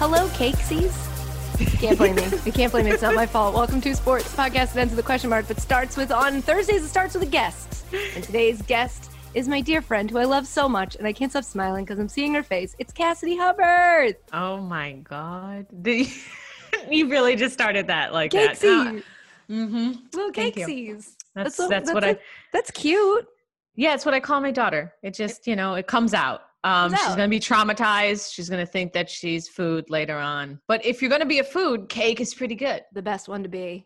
Hello, Cakesies. Can't blame me. You can't blame me. It's not my fault. Welcome to Sports Podcast that ends with a question mark, but starts with, on Thursdays, it starts with a guest. And today's guest is my dear friend who I love so much, and I can't stop smiling because I'm seeing her face. It's Cassidy Hubbard. Oh my God. You really just started that like Cakesy. that. Mm-hmm. Little Cakesies. That's cute. Yeah, it's what I call my daughter. It just, it comes out. She's going to be traumatized. She's going to think that she's food later on. But if you're going to be a food, cake is pretty good. The best one to be.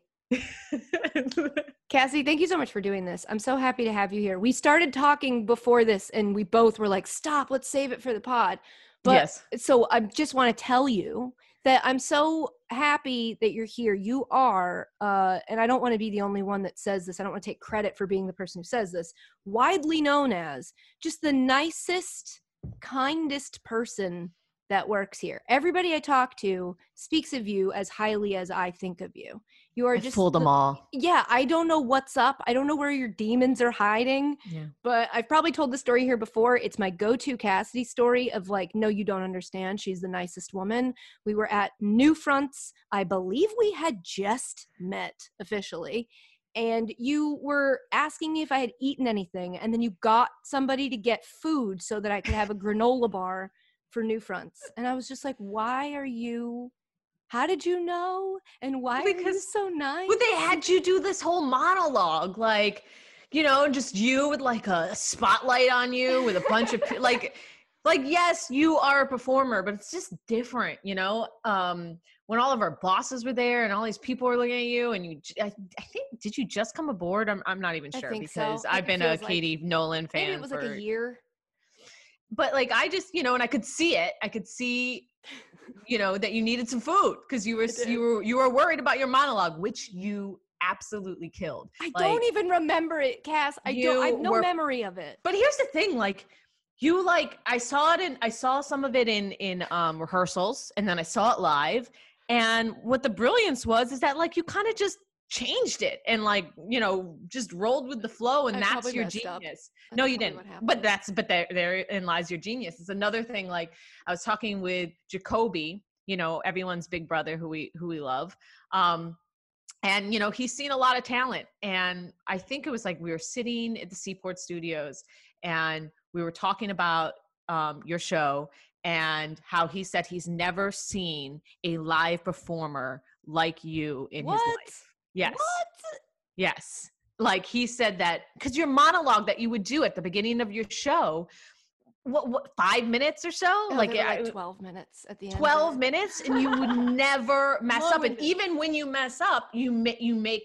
Cassie, thank you so much for doing this. I'm so happy to have you here. We started talking before this and we both were like, stop, let's save it for the pod. But yes. So I just want to tell you that I'm so happy that you're here. You are, and I don't want to be the only one that says this. I don't want to take credit for being the person who says this, widely known as just the nicest, kindest person that works here. Everybody I talk to speaks of you as highly as I think of you. You are just fooled them all. Yeah, I don't know what's up. I don't know where your demons are hiding. Yeah. But I've probably told the story here before. It's my go-to Cassidy story of like, no, you don't understand. She's the nicest woman. We were at Newfronts. I believe we had just met officially. And you were asking me if I had eaten anything, and then you got somebody to get food so that I could have a granola bar for Newfronts. And I was just like, how did you know? And why are you so nice? But they had you do this whole monologue, like, just you with like a spotlight on you with a bunch of like, yes, you are a performer, but it's just different, when all of our bosses were there and all these people were looking at you and I think, did you just come aboard? I'm not even sure because so. I've been a Katie Nolan fan. Maybe it was like a year. But like, I just, and I could see it. I could see, that you needed some food because you were worried about your monologue, which you absolutely killed. I don't even remember it, Cass. I have no memory of it. But here's the thing, I saw some of it in rehearsals, and then I saw it live. And what the brilliance is that like you kind of just changed it and just rolled with the flow, and that's your genius. No, you didn't. But therein lies your genius. It's another thing. Like I was talking with Jacoby, everyone's big brother who we love. And he's seen a lot of talent. And I think it was like we were sitting at the Seaport Studios and we were talking about your show and how he said he's never seen a live performer like you in his life. Yes. What? Yes. Like he said that because your monologue that you would do at the beginning of your show, what 5 minutes or so? Oh, like 12 minutes at the end. 12 minutes, and you would never mess up. And even when you mess up, you made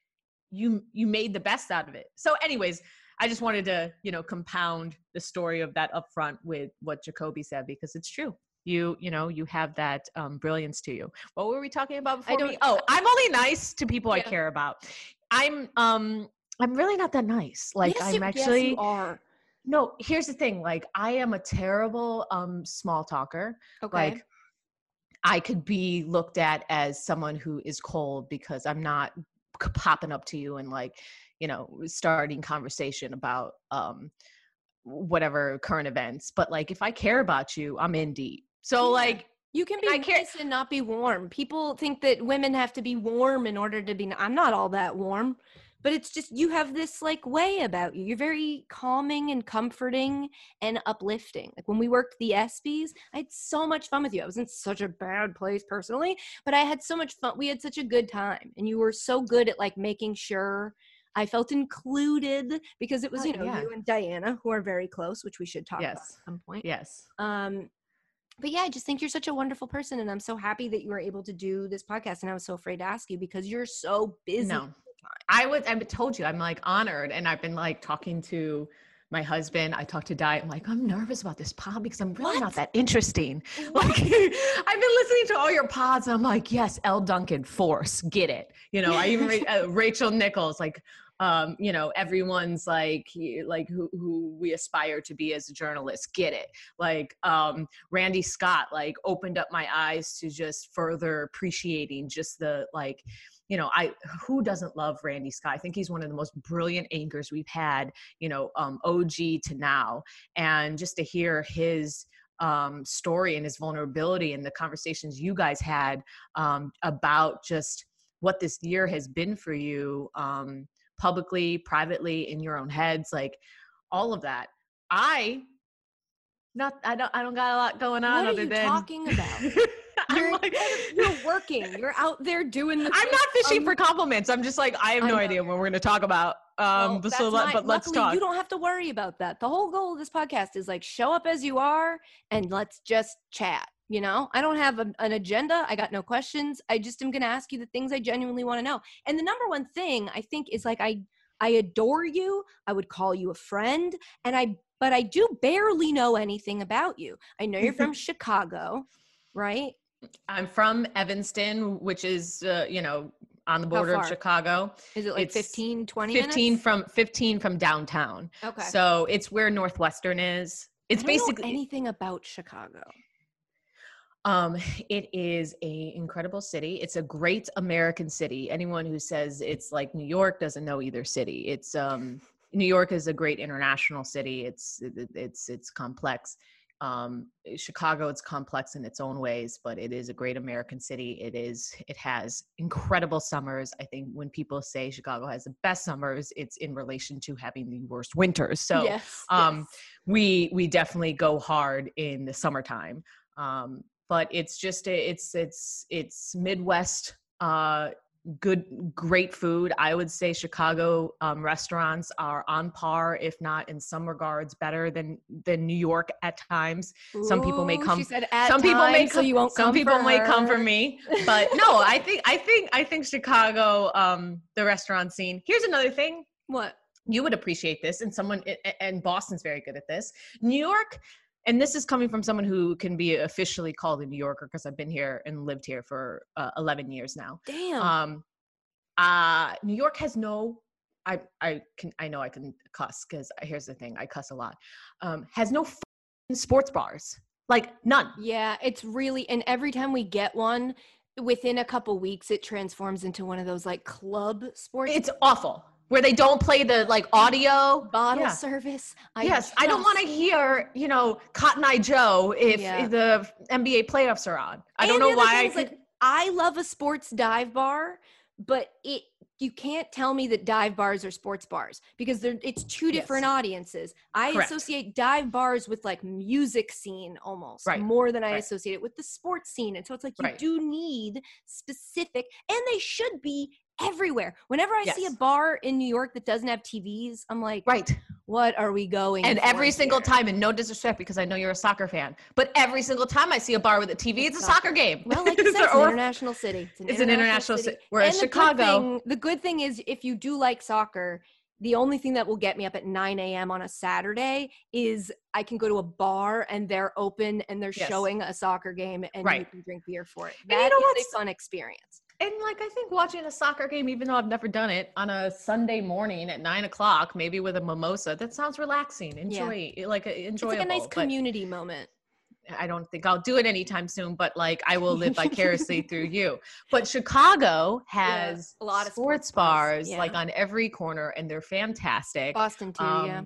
the best out of it. So anyways, I just wanted to, compound the story of that upfront with what Jacoby said, because it's true. You have that brilliance to you. What were we talking about before? I'm only nice to people I care about. I'm really not that nice. Like yes, you are. No, here's the thing. Like I am a terrible small talker. Okay. Like I could be looked at as someone who is cold because I'm not popping up to you and like, starting conversation about whatever current events. But like if I care about you, I'm in deep. So like you can be nice and not be warm. People think that women have to be warm in order to be. I'm not all that warm, but it's just you have this like way about you. You're very calming and comforting and uplifting. Like when we worked the ESPYs, I had so much fun with you. I was in such a bad place personally, but I had so much fun. We had such a good time, and you were so good at like making sure I felt included because it was, you and Diana, who are very close, which we should talk about at some point. Yes. But yeah, I just think you're such a wonderful person, and I'm so happy that you were able to do this podcast. And I was so afraid to ask you because you're so busy. No, I told you, I'm like honored, and I've been like talking to my husband. I talked to Di. I'm like, I'm nervous about this pod because I'm really not that interesting. What? Like, I've been listening to all your pods, and I'm like, yes, Elle Duncan, force, get it. I even Rachel Nichols, like. Everyone's like who we aspire to be as a journalist, get it. Like Randy Scott like opened up my eyes to just further appreciating just the like, who doesn't love Randy Scott? I think he's one of the most brilliant anchors we've had, OG to now. And just to hear his story and his vulnerability and the conversations you guys had about just what this year has been for you, publicly, privately, in your own heads, like all of that. I don't got a lot going on. What are you talking about? You're working. You're out there doing the. I'm not fishing for compliments. I'm just like, I have no idea what we're going to talk about. But let's talk. You don't have to worry about that. The whole goal of this podcast is like, show up as you are and let's just chat. You know, I don't have an agenda. I got no questions. I just am going to ask you the things I genuinely want to know. And the number one thing I think is like, I adore you. I would call you a friend, but I do barely know anything about you. I know you're from Chicago, right? I'm from Evanston, which is, on the border of Chicago. Is it like 15, 20 minutes? 15 from downtown. Okay. So it's where Northwestern is. It's basically know anything about Chicago. It is a incredible city. It's a great American city. Anyone who says it's like New York doesn't know either city. It's, New York is a great international city. It's complex. Chicago, it's complex in its own ways, but it is a great American city. It has incredible summers. I think when people say Chicago has the best summers, it's in relation to having the worst winters. So, yes. we definitely go hard in the summertime. But it's just, it's Midwest, great food. I would say Chicago restaurants are on par, if not in some regards better than New York at times. Ooh, some people may come. She said at some times, people may so come. you won't some come people for may her. come for me, but no. I think Chicago, the restaurant scene. Here's another thing. What? You would appreciate this, and Boston's very good at this. New York. And this is coming from someone who can be officially called a New Yorker because I've been here and lived here for 11 years now. Damn. New York has no, I know I can cuss because here's the thing, I cuss a lot. Has no sports bars, like none. Yeah, it's really, and every time we get one, within a couple weeks, it transforms into one of those like club sports. It's awful. Where they don't play the like audio bottle service. I don't want to hear, Cotton Eye Joe if the NBA playoffs are on. I don't know why. I love a sports dive bar, but you can't tell me that dive bars are sports bars because it's two different audiences. I associate dive bars with like music scene almost more than I associate it with the sports scene. And so it's like you do need specific, and they should be everywhere. Whenever I see a bar in New York that doesn't have TVs, I'm like, what are we going? And every single time, and no disrespect because I know you're a soccer fan, but every single time I see a bar with a TV, it's a soccer game. Well, like I said, it's an international city. It's an international city. Whereas Chicago. The good thing is if you do like soccer, the only thing that will get me up at 9 a.m. on a Saturday is I can go to a bar and they're open and they're showing a soccer game and you can drink beer for it. That is a fun experience. And like, I think watching a soccer game, even though I've never done it, on a Sunday morning at 9:00, maybe with a mimosa, that sounds relaxing. Enjoyable. It's like a nice community moment. I don't think I'll do it anytime soon, but like I will live vicariously through you. But Chicago has a lot of sports bars like on every corner, and they're fantastic. Boston too,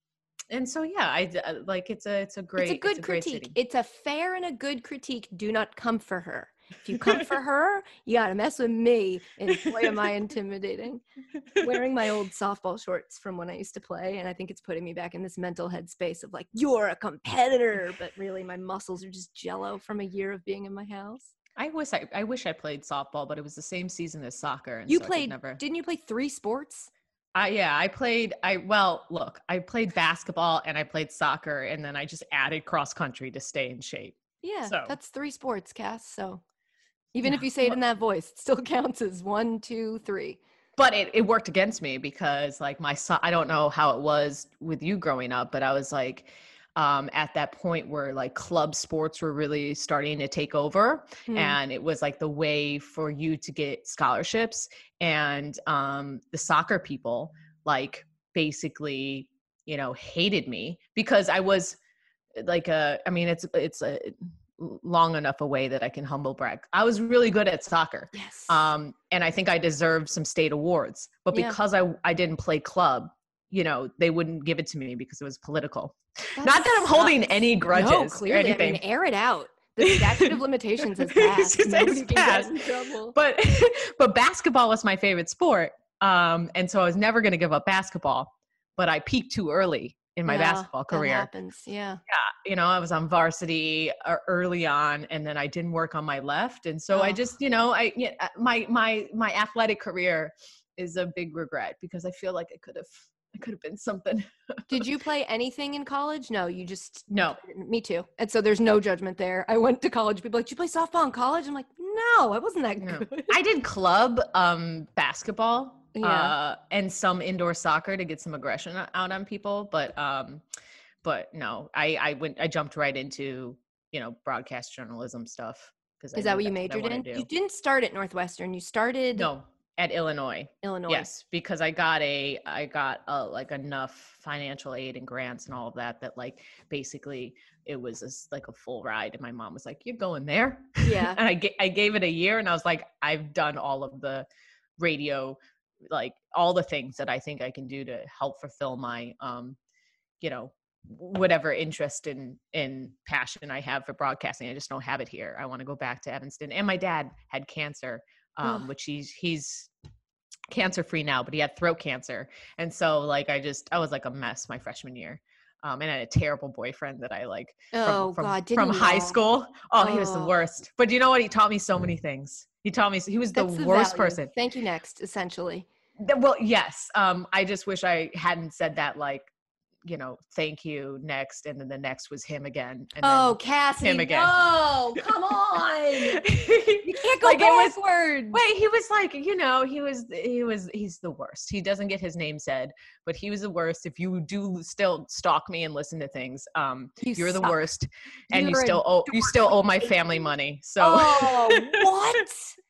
And so I like it's a great critique. It's a fair and a good critique. Do not come for her. If you come for her, you gotta mess with me. And boy, am I intimidating. Wearing my old softball shorts from when I used to play, and I think it's putting me back in this mental headspace of like, you're a competitor, but really my muscles are just jello from a year of being in my house. I wish I played softball, but it was the same season as soccer. And didn't you play 3 sports? I played basketball and I played soccer, and then I just added cross country to stay in shape. Yeah, so that's 3 sports, Cass. So even if you say it in that voice, it still counts as 1, 2, 3. But it worked against me because like my son, I don't know how it was with you growing up, but I was like, at that point where like club sports were really starting to take over, and it was like the way for you to get scholarships, and the soccer people like basically, hated me because I was like it's a long enough away that I can humble brag. I was really good at soccer. Yes. And I think I deserved some state awards, but because I didn't play club, you know, they wouldn't give it to me because it was political. That Not that I'm holding sucks. any grudges No, or clearly. I anything. mean, air it out. The statute of limitations has passed. It's Nobody can passed. get in trouble. But basketball was my favorite sport. And so I was never going to give up basketball, but I peaked too early in my basketball That career. happens. Yeah. Yeah, you know, I was on varsity early on, and then I didn't work on my left, and so I just, you know, my athletic career is a big regret because I feel like I could have been something. Did you play anything in college? No, you just No. Me too. And so there's no judgment there. I went to college. People are like, did you play softball in college? I'm like, no, I wasn't that good. I did club basketball. Yeah. And some indoor soccer to get some aggression out on people, but no, I jumped right into, you know, broadcast journalism stuff. Is that what you majored in? You didn't start at Northwestern. You started at Illinois. Yes, because I got like enough financial aid and grants and all of that like basically it was like a full ride. And my mom was like, "You're going there?" Yeah. And I gave it a year, and I was like, I've done all of the radio, like all the things that I think I can do to help fulfill my, you know, whatever interest in passion I have for broadcasting. I just don't have it here. I want to go back to Evanston. And my dad had cancer, which he's cancer free now, but he had throat cancer. And so like, I was like a mess my freshman year. And I had a terrible boyfriend that I like from high school. He was the worst. But you know what? He taught me so many things. He taught me, he was the worst person. Thank you next, essentially. Well, yes. I just wish I hadn't said that, like, you know, thank you next. And then the next was him again. And Cassie, him again. No, come on. You can't go like backwards. Wait, he was like, you know, he's the worst. He doesn't get his name said, but he was the worst. If you do still stalk me and listen to things, you're the worst. And you still owe my family money. So what?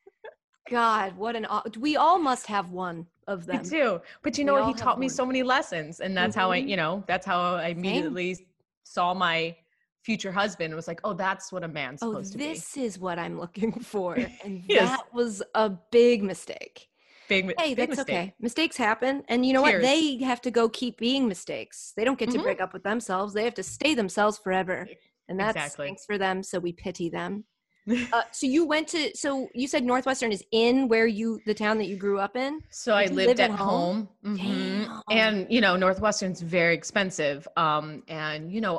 God, we all must have one of them. Me too. But you know what? He taught me so many lessons, and that's how that's how I immediately saw my future husband. It was like, oh, that's what a man's supposed to be. This is what I'm looking for. And that was a big mistake. Hey, that's mistake. Okay. Mistakes happen. And you know what? They have to go keep being mistakes. They don't get to break up with themselves. They have to stay themselves forever. And that's thanks for them. So we pity them. So you said Northwestern is in the town that you grew up in? So I lived at home. Mm-hmm. And, you know, Northwestern's very expensive. And, you know,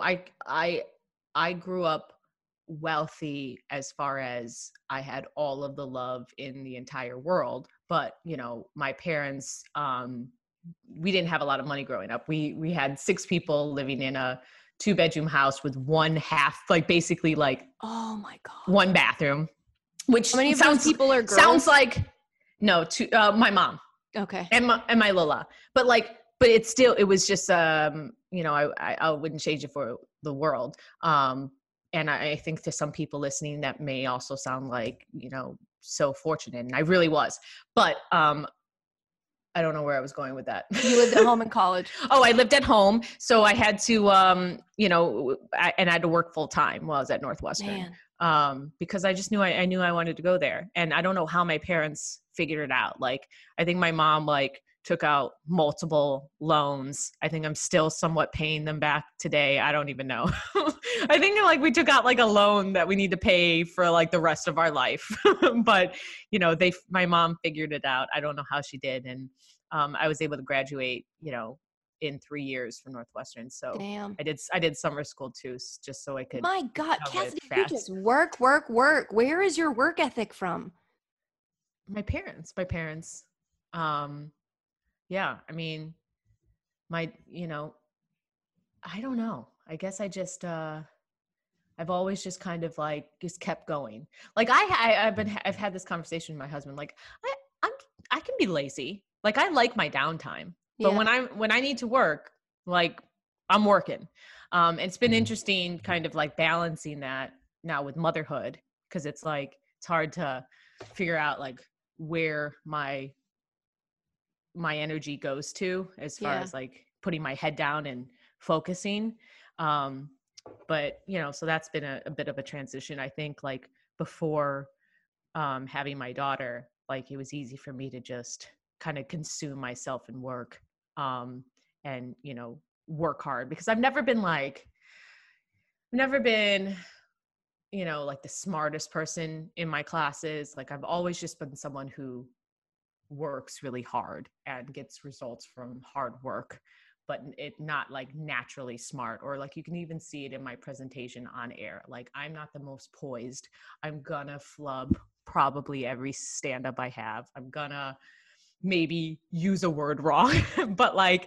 I grew up wealthy as far as I had all of the love in the entire world. But, you know, my parents, we didn't have a lot of money growing up. We had 6 people living in a 2-bedroom house with one half, like basically like, oh my God, 1 bathroom, which how many of those people are girls? Sounds like my mom. Okay. And my Lola, but it was just, you know, I wouldn't change it for the world. And I think to some people listening, that may also sound like, you know, so fortunate. And I really was, but, I don't know where I was going with that. You lived at home in college. I lived at home. So I had to, you know, I had to work full time while I was at Northwestern. Because I just knew I knew I wanted to go there. And I don't know how my parents figured it out. Like, I think my mom took out multiple loans. I think I'm still somewhat paying them back today. I don't even know. I think we took out a loan that we need to pay for the rest of our life. But, you know, my mom figured it out. I don't know how she did. And I was able to graduate, you know, in 3 years from Northwestern. So damn. I did summer school too, just so I could. My God, Cassidy, you just work. Where is your work ethic from? My parents. Yeah, I mean, you know, I don't know. I guess I just, I've always just kind of just kept going. I've had this conversation with my husband. I can be lazy. I like my downtime, but when I need to work, I'm working. It's been interesting kind of balancing that now with motherhood. 'Cause it's hard to figure out where my energy goes to as far as putting my head down and focusing. But you know, so that's been a bit of a transition. I think before having my daughter, it was easy for me to just kind of consume myself in work. and, you know, work hard, because I've never been, you know, like the smartest person in my classes. Like I've always just been someone who works really hard and gets results from hard work, but it not like naturally smart, or like you can even see it in my presentation on air. Like I'm not the most poised. I'm gonna flub probably every stand up I have. I'm gonna maybe use a word wrong, but like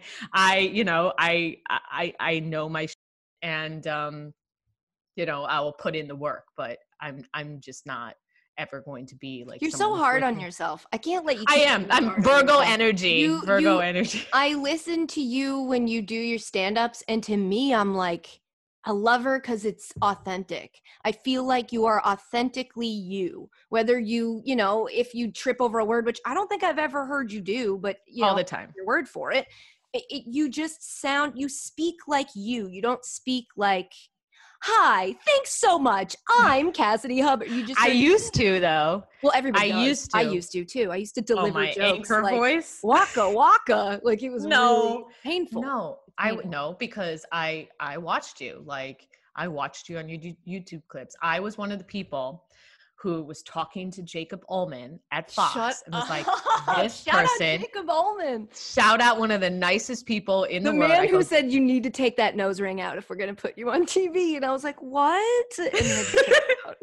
I know my and you know, I will put in the work, but I'm just not ever going to be like You're someone so who's hard on working. yourself. I can't let you I keep am. being I'm hard on Virgo yourself. energy. Virgo energy. I listen to you when you do your stand-ups, and to me, I'm like, I love her because it's authentic. I feel like you are authentically you. Whether you know, if you trip over a word, which I don't think I've ever heard you do, but you All know, the time. your word for it. You just sound, you speak like you. You don't speak like, hi, thanks so much. I'm Cassidy Hubbard. You just I are, used to though. well, everybody I does. used I to. used to too. I used to Oh, deliver my jokes anchor like voice. waka waka, like it was really painful. No, Painful. no, because I watched you. Like I watched you on your YouTube clips. I was one of the people who was talking to Jacob Ullman at Fox Shut and was like, up. this Shout out person, Jacob Ullman. shout out one of the nicest people in The the world. man I who go, said you need to take that nose ring out if we're going to put you on TV. And I was like, what? And then took it out.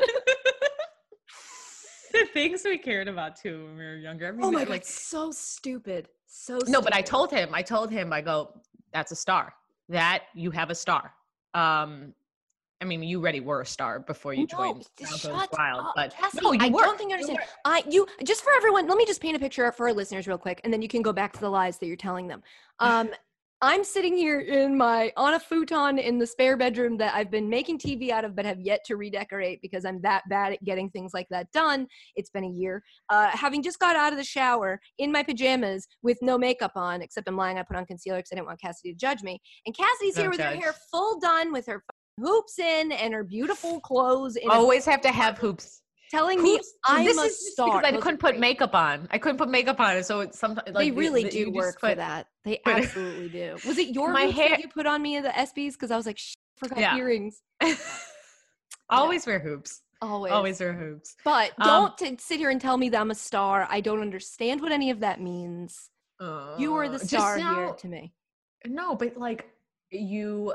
the things we cared about too when we were younger. I mean, Oh my God, like, so stupid. So no, stupid. but I told him, I go, that's a star. That you have a star. I mean, you already were a star before you joined Wild Goes Shut Wild, up, but Cassie. no, you I were. don't think you understand. You just for everyone. Let me just paint a picture for our listeners real quick, and then you can go back to the lies that you're telling them. I'm sitting here on a futon in the spare bedroom that I've been making TV out of, but have yet to redecorate because I'm that bad at getting things like that done. It's been a year. Having just got out of the shower in my pajamas with no makeup on, except I'm lying. I put on concealer because I didn't want Cassidy to judge me. And Cassidy's here with her hair full done, with her hoops in and her beautiful clothes. Always have to have hoops. Telling me I'm a star. Because I couldn't put makeup on. I couldn't put makeup on, so it's sometimes like they really do work for that. They absolutely do. Was it your hoops that you put on me at the ESPYs? Because I was like, I forgot earrings. Always wear hoops. Always wear hoops. But don't sit here and tell me that I'm a star. I don't understand what any of that means. You are the star here to me. No, but like you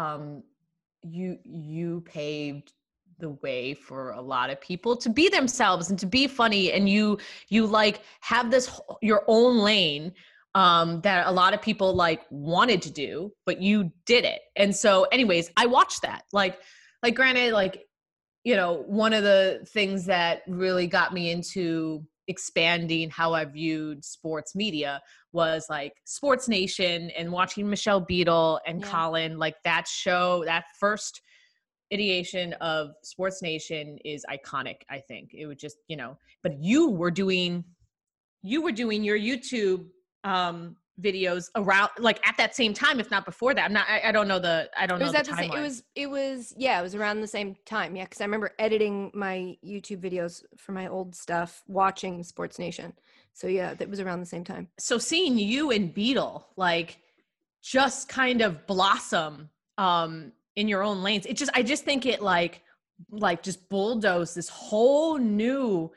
paved the way for a lot of people to be themselves and to be funny, and you like have this your own lane that a lot of people like wanted to do, but you did it. And so anyways, I watched that. Like granted, like, you know, one of the things that really got me into expanding how I viewed sports media was like Sports Nation and watching Michelle Beadle and Colin, like that show, that first ideation of Sports Nation is iconic. I think it would just, you know, but you were doing your YouTube videos around like at that same time, if not before that. I don't know the timeline. It was around the same time. Yeah. Cause I remember editing my YouTube videos for my old stuff, watching Sports Nation. So yeah, that was around the same time. So seeing you and Beadle like just kind of blossom in your own lanes, I just think it like just bulldozed this whole new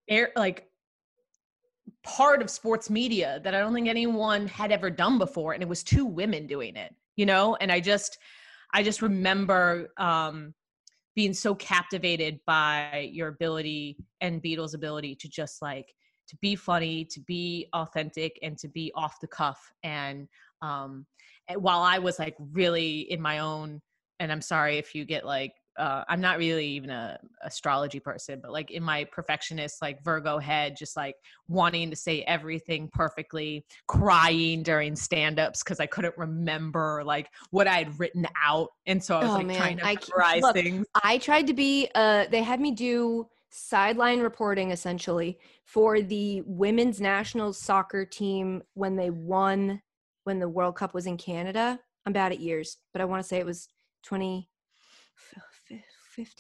part of sports media that I don't think anyone had ever done before. And it was two women doing it, you know? And I just remember being so captivated by your ability and Beadle's ability to just like, to be funny, to be authentic, and to be off the cuff. And while I was like really in my own, and I'm sorry if you get like, I'm not really even a astrology person, but like in my perfectionist, like Virgo head, just like wanting to say everything perfectly, crying during stand-ups because I couldn't remember like what I had written out. And so I was trying to memorize things. I tried to be, they had me do sideline reporting essentially for the women's national soccer team when the World Cup was in Canada. I'm bad at years, but I want to say it was 2015.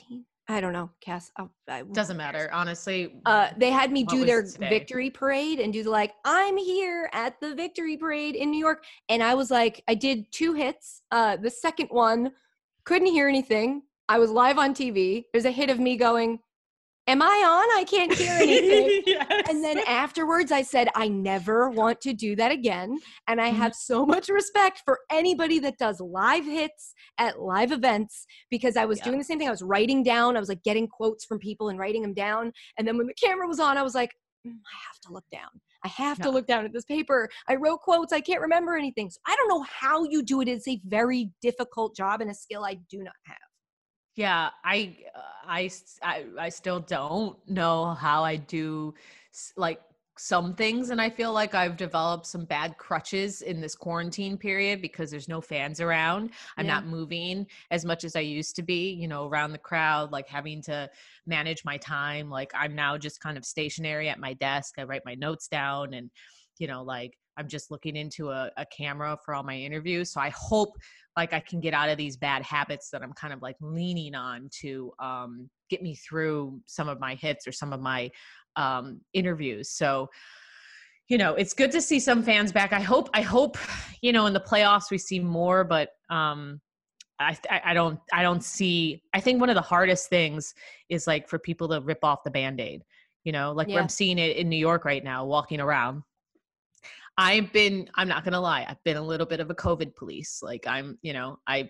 I don't know, Cass. Doesn't matter, honestly. They had me What do was their today? victory parade and do like, I'm here at the victory parade in New York. And I was like, I did 2 hits. The second one, couldn't hear anything. I was live on TV. There's a hit of me going, am I on? I can't hear anything. Yes. And then afterwards I said, I never want to do that again. And I have so much respect for anybody that does live hits at live events, because I was doing the same thing. I was writing down, I was like getting quotes from people and writing them down. And then when the camera was on, I was like, I have to look down. I have to look down at this paper. I wrote quotes. I can't remember anything. So I don't know how you do it. It's a very difficult job and a skill I do not have. Yeah, I still don't know how I do like some things, and I feel like I've developed some bad crutches in this quarantine period because there's no fans around. I'm not moving as much as I used to be, you know, around the crowd, like having to manage my time. Like I'm now just kind of stationary at my desk. I write my notes down, and you know, like I'm just looking into a camera for all my interviews. So I hope like I can get out of these bad habits that I'm kind of like leaning on to get me through some of my hits or some of my interviews. So, you know, it's good to see some fans back. I hope, you know, in the playoffs we see more, but I don't see, I think one of the hardest things is like for people to rip off the Band-Aid, you know, like where I'm seeing it in New York right now, walking around. I'm not going to lie, I've been a little bit of a COVID police. Like I'm, you know, I've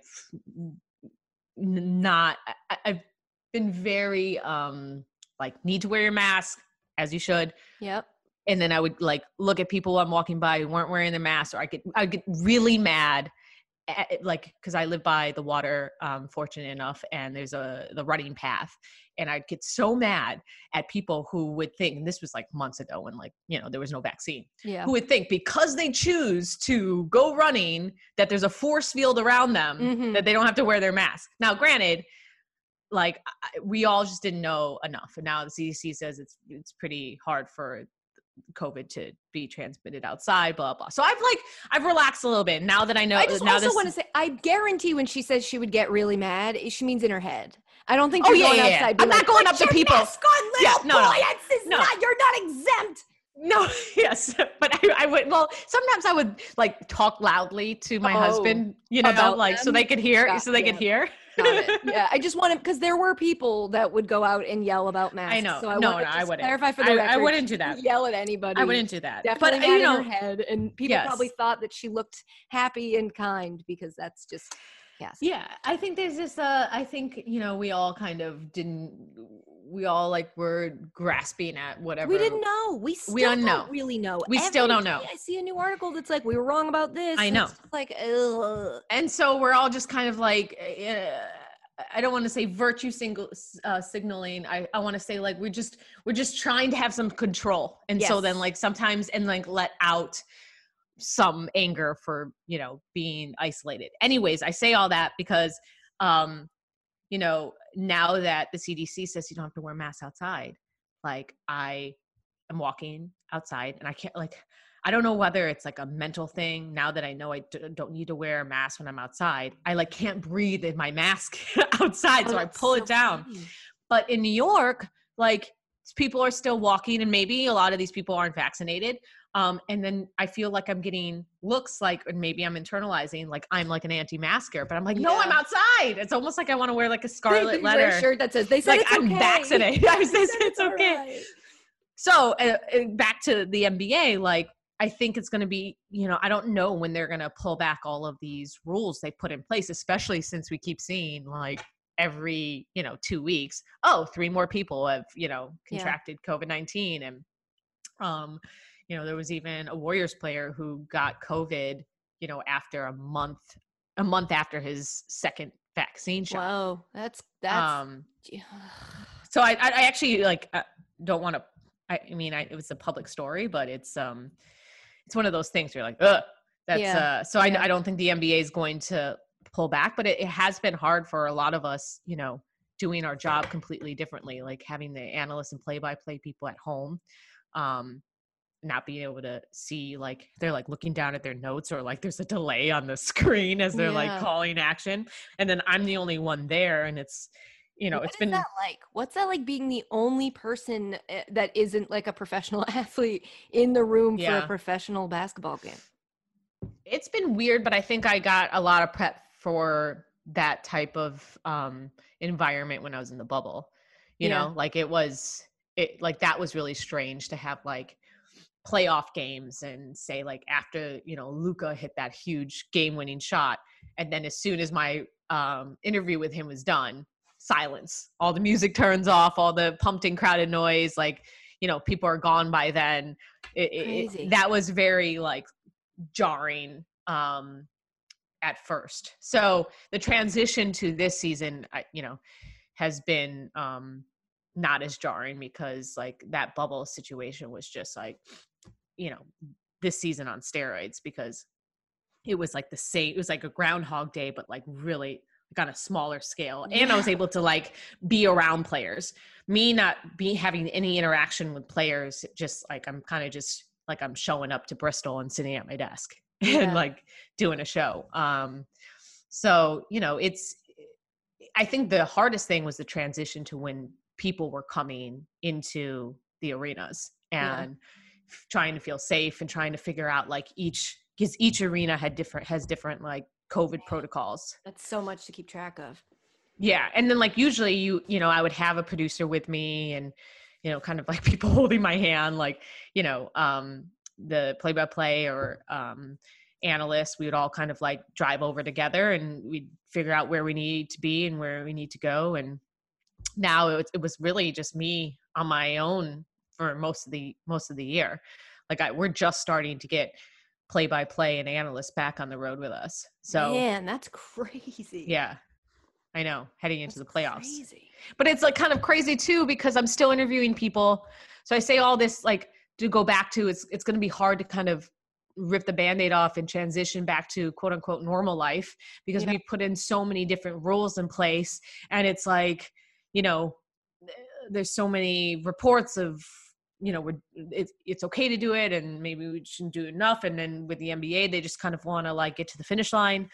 been very, like need to wear your mask as you should. Yep. And then I would like look at people I'm walking by who weren't wearing their masks, or I'd get really mad at, like, cause I live by the water, fortunate enough. And there's the running path. And I'd get so mad at people who would think, and this was like months ago when like, you know, there was no vaccine, who would think because they choose to go running that there's a force field around them that they don't have to wear their mask. Now, granted, like we all just didn't know enough. And now the CDC says it's pretty hard for COVID to be transmitted outside, blah, blah. So I've relaxed a little bit now that I know. I just also want to say, I guarantee when she says she would get really mad, she means in her head. I don't think you're going outside. I'm not going up to people. Mask on, little boy. You're not exempt. No, yes. But I would, well, sometimes I would like talk loudly to my husband, you know, like them? So they could hear, could hear. Got it. Yeah. I just wanted, because there were people that would go out and yell about masks. I know. So I wouldn't. Clarify for the record. I wouldn't do that. Yell at anybody. I wouldn't do that. Definitely but, you know, in her head. And people probably thought that she looked happy and kind because that's just, yeah. I think there's this, I think, you know, we all like were grasping at whatever. We didn't know. We don't really know. We still don't know. I see a new article that's like, we were wrong about this. I know. It's like, ugh. And so we're all just kind of like, I don't want to say virtue signaling. I want to say like, we're just trying to have some control. And so then like sometimes, and like let out some anger for, you know, being isolated. Anyways, I say all that because, you know, now that the CDC says you don't have to wear masks outside, like I am walking outside and I can't, like, I don't know whether it's like a mental thing now that I know I don't need to wear a mask when I'm outside. I like can't breathe in my mask outside. So I pull it down. Funny. But in New York, like people are still walking and maybe a lot of these people aren't vaccinated. And then I feel like I'm getting looks like, and maybe I'm internalizing, like I'm like an anti-masker, but I'm like, no, I'm outside. It's almost like I want to wear like a scarlet letter. Wear a shirt that says, they said like it's okay. I'm vaccinated. I said it's okay. Right. So back to the NBA, like, I think it's going to be, you know, I don't know when they're going to pull back all of these rules they put in place, especially since we keep seeing like every, you know, 2 weeks, 3 more people have, you know, contracted COVID-19. And, you know, there was even a Warriors player who got COVID, you know, after a month after his second vaccine shot. Wow. That's so I actually like, don't want to, I mean, it was a public story, but it's one of those things where you're like, ugh, that's, so I don't think the NBA is going to pull back, but it has been hard for a lot of us, you know, doing our job completely differently, like having the analysts and play-by-play people at home, not being able to see, like, they're like looking down at their notes or like there's a delay on the screen as they're like calling action. And then I'm the only one there. And it's, you know, What it's is been, that like? What's that like being the only person that isn't like a professional athlete in the room for a yeah, professional basketball game? it's been weird, but I think I got a lot of prep for that type of environment when I was in the bubble. You Yeah. know, like it like that was really strange to have like playoff games and say like after, you know, Luca hit that huge game-winning shot, and then as soon as my interview with him was done, silence. All the music turns off, all the pumped in crowded noise, like, you know, people are gone by then. Crazy. That was very like jarring at first. So the transition to this season, you know, has been not as jarring because like that bubble situation was just like, you know, this season on steroids, because it was like the same, it was like a Groundhog Day, but like really like on a smaller scale. And I was Yeah. able to like be around players, me not be having any interaction with players, just like I'm kind of just like I'm showing up to Bristol and sitting at my desk and Yeah. like doing a show. So, you know, I think the hardest thing was the transition to when people were coming into the arenas Yeah. and trying to feel safe and trying to figure out like because each arena has different like COVID protocols. That's so much to keep track of. Yeah. And then like usually you know, I would have a producer with me and, you know, kind of like people holding my hand, like, you know, the play-by-play or analysts, we would all kind of like drive over together and we'd figure out where we need to be and where we need to go. And now it was really just me on my own for most of the year. Like we're just starting to get play-by-play and analysts back on the road with us. So Man, that's crazy. yeah, I know, heading into That's the playoffs. crazy. But it's like kind of crazy too, because I'm still interviewing people. So I say all this like to go back to it's going to be hard to kind of rip the Band-Aid off and transition back to quote unquote normal life, because Yeah. we put in so many different rules in place. And it's like, you know, there's so many reports of, you know, it's okay to do it and maybe we shouldn't do enough. And then with the NBA, they just kind of want to like get to the finish line.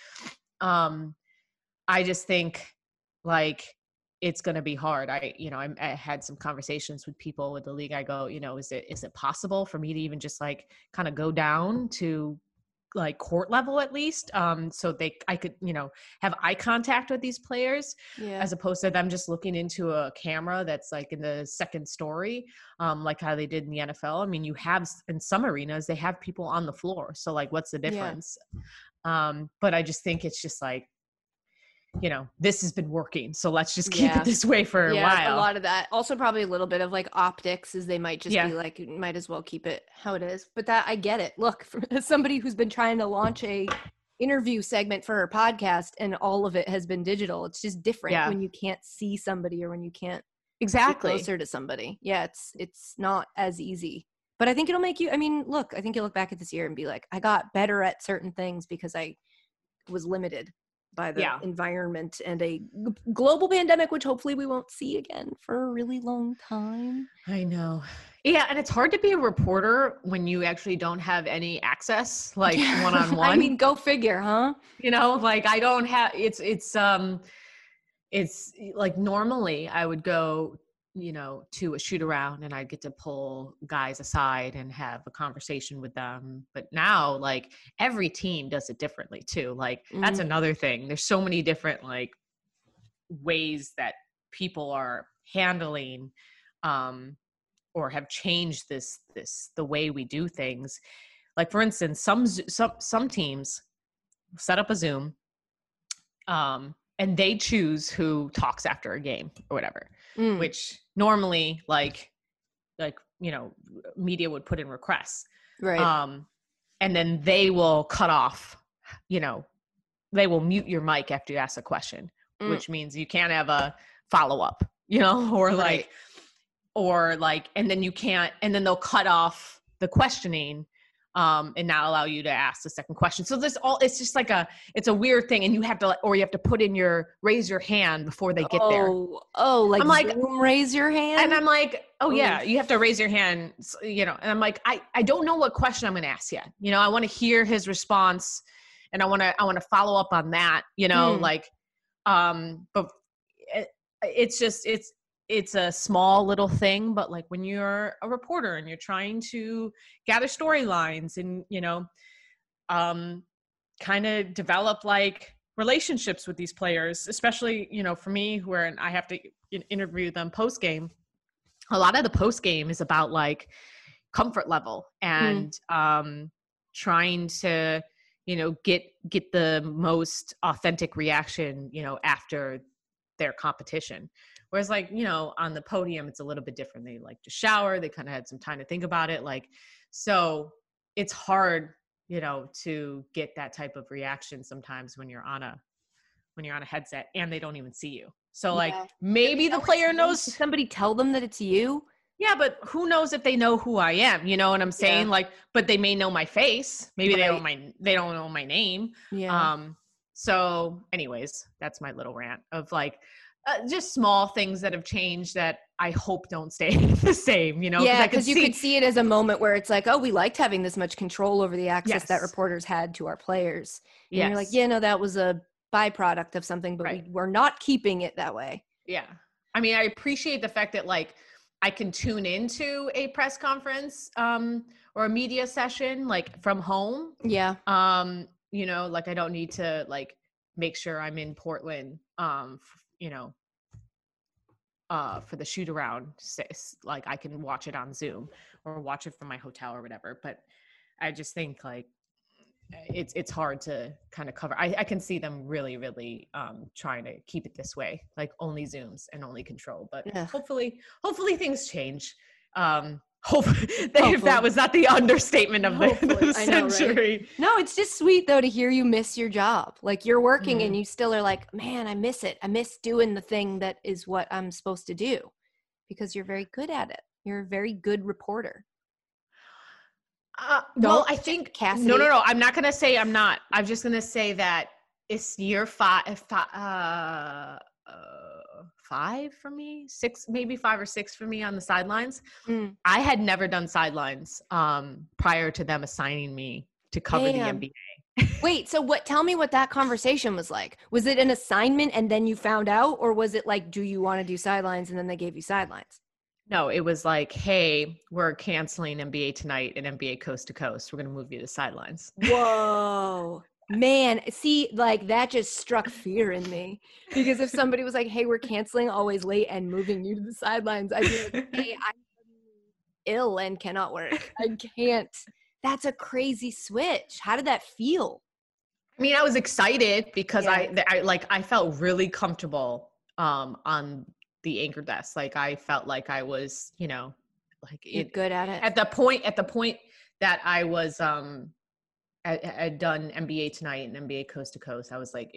I just think like it's going to be hard. You know, I had some conversations with people with the league. I go, you know, is it possible for me to even just like kind of go down to like court level at least, so I could, you know, have eye contact with these players, Yeah. as opposed to them just looking into a camera that's like in the second story, like how they did in the NFL. I mean, you have in some arenas they have people on the floor, so like what's the difference? But I just think it's just like, you know, this has been working, so let's just keep it this way for a while. A lot of that. Also probably a little bit of like optics, as they might just be like, you might as well keep it how it is. But that, I get it. Look, as somebody who's been trying to launch a interview segment for her podcast and all of it has been digital, it's just different when you can't see somebody or when you can't get closer to somebody. Yeah, it's not as easy. But I think it'll make you, I mean, look, I think you'll look back at this year and be like, I got better at certain things because I was limited by the environment and a global pandemic, which hopefully we won't see again for a really long time. I know. Yeah, and it's hard to be a reporter when you actually don't have any access, like one-on-one. I mean, go figure, huh? You know, like I don't have, it's like normally I would go, you know, to a shoot around and I'd get to pull guys aside and have a conversation with them. But now like every team does it differently too. Like that's another thing. There's so many different like ways that people are handling or have changed the way we do things. Like for instance, some teams set up a Zoom and they choose who talks after a game or whatever, which normally like, you know, media would put in requests. Right. And then they will cut off, you know, they will mute your mic after you ask a question, which means you can't have a follow-up, you know, or like, and then you can't, and then they'll cut off the questioning and not allow you to ask the second question. So it's just like it's a weird thing. And you have to put in raise your hand before they get there. Oh, like, I'm like, Zoom raise your hand. And I'm like, oh yeah, you have to raise your hand, you know, and I'm like, I don't know what question I'm going to ask yet. You know, I want to hear his response and I want to follow up on that, you know, like, but it's just, it's a small little thing, but like when you're a reporter and you're trying to gather storylines and, you know, kind of develop like relationships with these players, especially, you know, for me, where I have to interview them post game. A lot of the post game is about like comfort level and trying to, you know, get the most authentic reaction, you know, after their competition. Whereas like, you know, on the podium, it's a little bit different. They like to shower. They kind of had some time to think about it. Like, so it's hard, you know, to get that type of reaction sometimes when you're on a headset and they don't even see you. So like Yeah. maybe the player knows. Did somebody tell them that it's you? Yeah, but who knows if they know who I am? You know what I'm saying? Yeah. Like, but they may know my face. Maybe Right. they don't know my name. Yeah. So anyways, that's my little rant of like just small things that have changed that I hope don't stay the same, you know? Yeah, because you could see it as a moment where it's like, oh, we liked having this much control over the access that reporters had to our players. And you're like, yeah, no, that was a byproduct of something, but we're not keeping it that way. Yeah. I mean, I appreciate the fact that like I can tune into a press conference or a media session like from home. Yeah. You know, like I don't need to like make sure I'm in Portland, you know, for the shoot around. Like I can watch it on Zoom or watch it from my hotel or whatever. But I just think like it's hard to kind of cover. I can see them really, really trying to keep it this way, like only Zooms and only control. But hopefully things change. Hopefully. If that was not the understatement of the century. Right? No, it's just sweet though to hear you miss your job. Like you're working and you still are like, man, I miss it. I miss doing the thing that is what I'm supposed to do, because you're very good at it. You're a very good reporter. Well, I think Cassidy. No. I'm not going to say I'm not. I'm just going to say that it's year five for me, maybe 5 or 6 for me on the sidelines. I had never done sidelines prior to them assigning me to cover the NBA. Wait, so tell me what that conversation was like. Was it an assignment and then you found out, or was it like, do you want to do sidelines and then they gave you sidelines? No, it was like, hey, we're canceling NBA Tonight and NBA Coast to Coast. We're going to move you to sidelines. Whoa. Man, see, like that just struck fear in me, because if somebody was like, hey, we're canceling Always Late and moving you to the sidelines, I'd be like, hey, I'm ill and cannot work. I can't. That's a crazy switch. How did that feel? I mean, I was excited because I felt really comfortable on the anchor desk. Like I felt like I was, you know, like good at it. At the point that I was I'd done NBA Tonight and NBA Coast to Coast, I was like,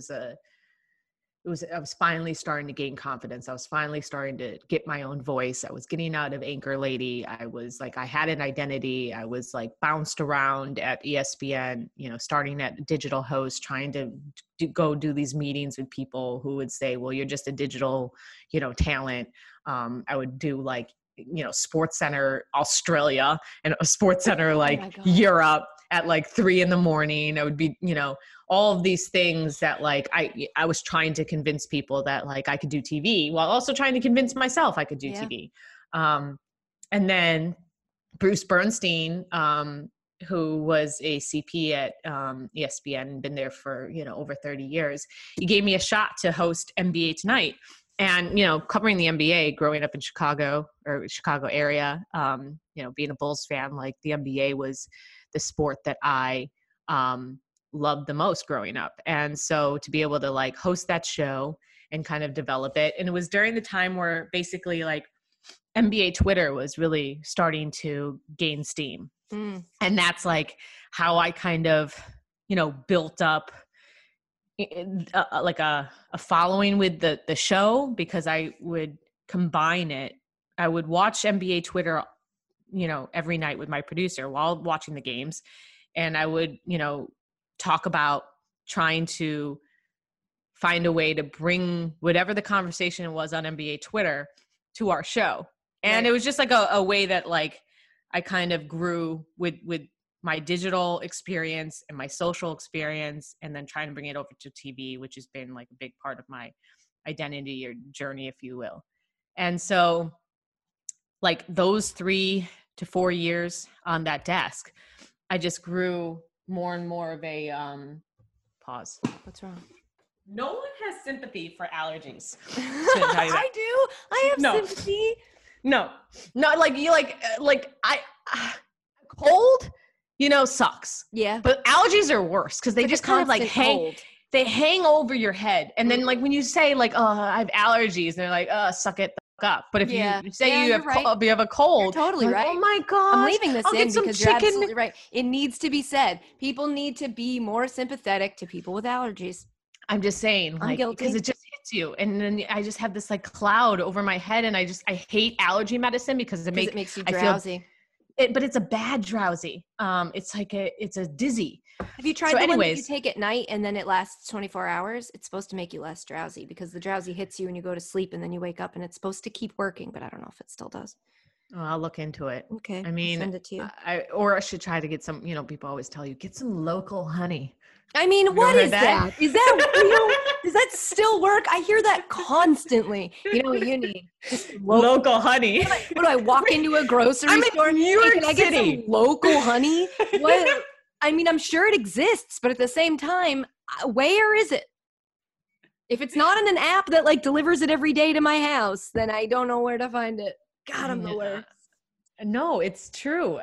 I was finally starting to gain confidence. I was finally starting to get my own voice. I was getting out of anchor lady. I was like, I had an identity. I was like bounced around at ESPN, you know, starting at digital host, trying to go do these meetings with people who would say, well, you're just a digital, you know, talent. I would do like, you know, Sports Center Australia and a Sports Center like Europe at like 3 a.m. I would be, you know, all of these things that like I was trying to convince people that like I could do TV while also trying to convince myself I could do TV. And then Bruce Bernstein, who was a CP at ESPN and been there for, you know, over 30 years, he gave me a shot to host NBA Tonight. And, you know, covering the NBA, growing up in Chicago or Chicago area, you know, being a Bulls fan, like the NBA was the sport that I loved the most growing up. And so to be able to like host that show and kind of develop it. And it was during the time where basically like NBA Twitter was really starting to gain steam. And that's like how I kind of, you know, built up like a following with the show, because I would combine it. I would watch NBA Twitter, you know, every night with my producer while watching the games. And I would, you know, talk about trying to find a way to bring whatever the conversation was on NBA Twitter to our show. And it was just like a way that like I kind of grew with my digital experience and my social experience, and then trying to bring it over to TV, which has been like a big part of my identity, your journey, if you will. And so like those 3 to 4 years on that desk, I just grew more and more of a pause. What's wrong? No one has sympathy for allergies. I do. I have sympathy. No, not like you like I cold, sucks. Yeah. But allergies are worse because they It's just a kind of like constant hang. cold. They hang over your head, and then like when you say like, "Oh, I have allergies," and they're like, "Oh, suck it the fuck up." But if you say you have you have a cold, you're totally right. Oh my god! I'm leaving this I'll in get some because chicken. you're absolutely right. It needs to be said. People need to be more sympathetic to people with allergies. I'm just saying, I'm like, guilty. because it just hits you, and then I just have this like cloud over my head, and I hate allergy medicine because it makes you drowsy. But it's a bad drowsy. It's like it's a dizzy. Have you tried the one that you take at night and then it lasts 24 hours? It's supposed to make you less drowsy because the drowsy hits you and you go to sleep and then you wake up and it's supposed to keep working, but I don't know if it still does. Oh, I'll look into it. Okay. I mean, I'll send it to you. I should try to get some, people always tell you, get some local honey. I mean, what is that? Is that real? Does that still work? I hear that constantly. You know what you need? Local honey. What do I walk into a grocery store? In New York Can I get some local honey? What? I mean, I'm sure it exists, but at the same time, where is it? If it's not in an app that like delivers it every day to my house, then I don't know where to find it. God, I'm the worst. No, it's true.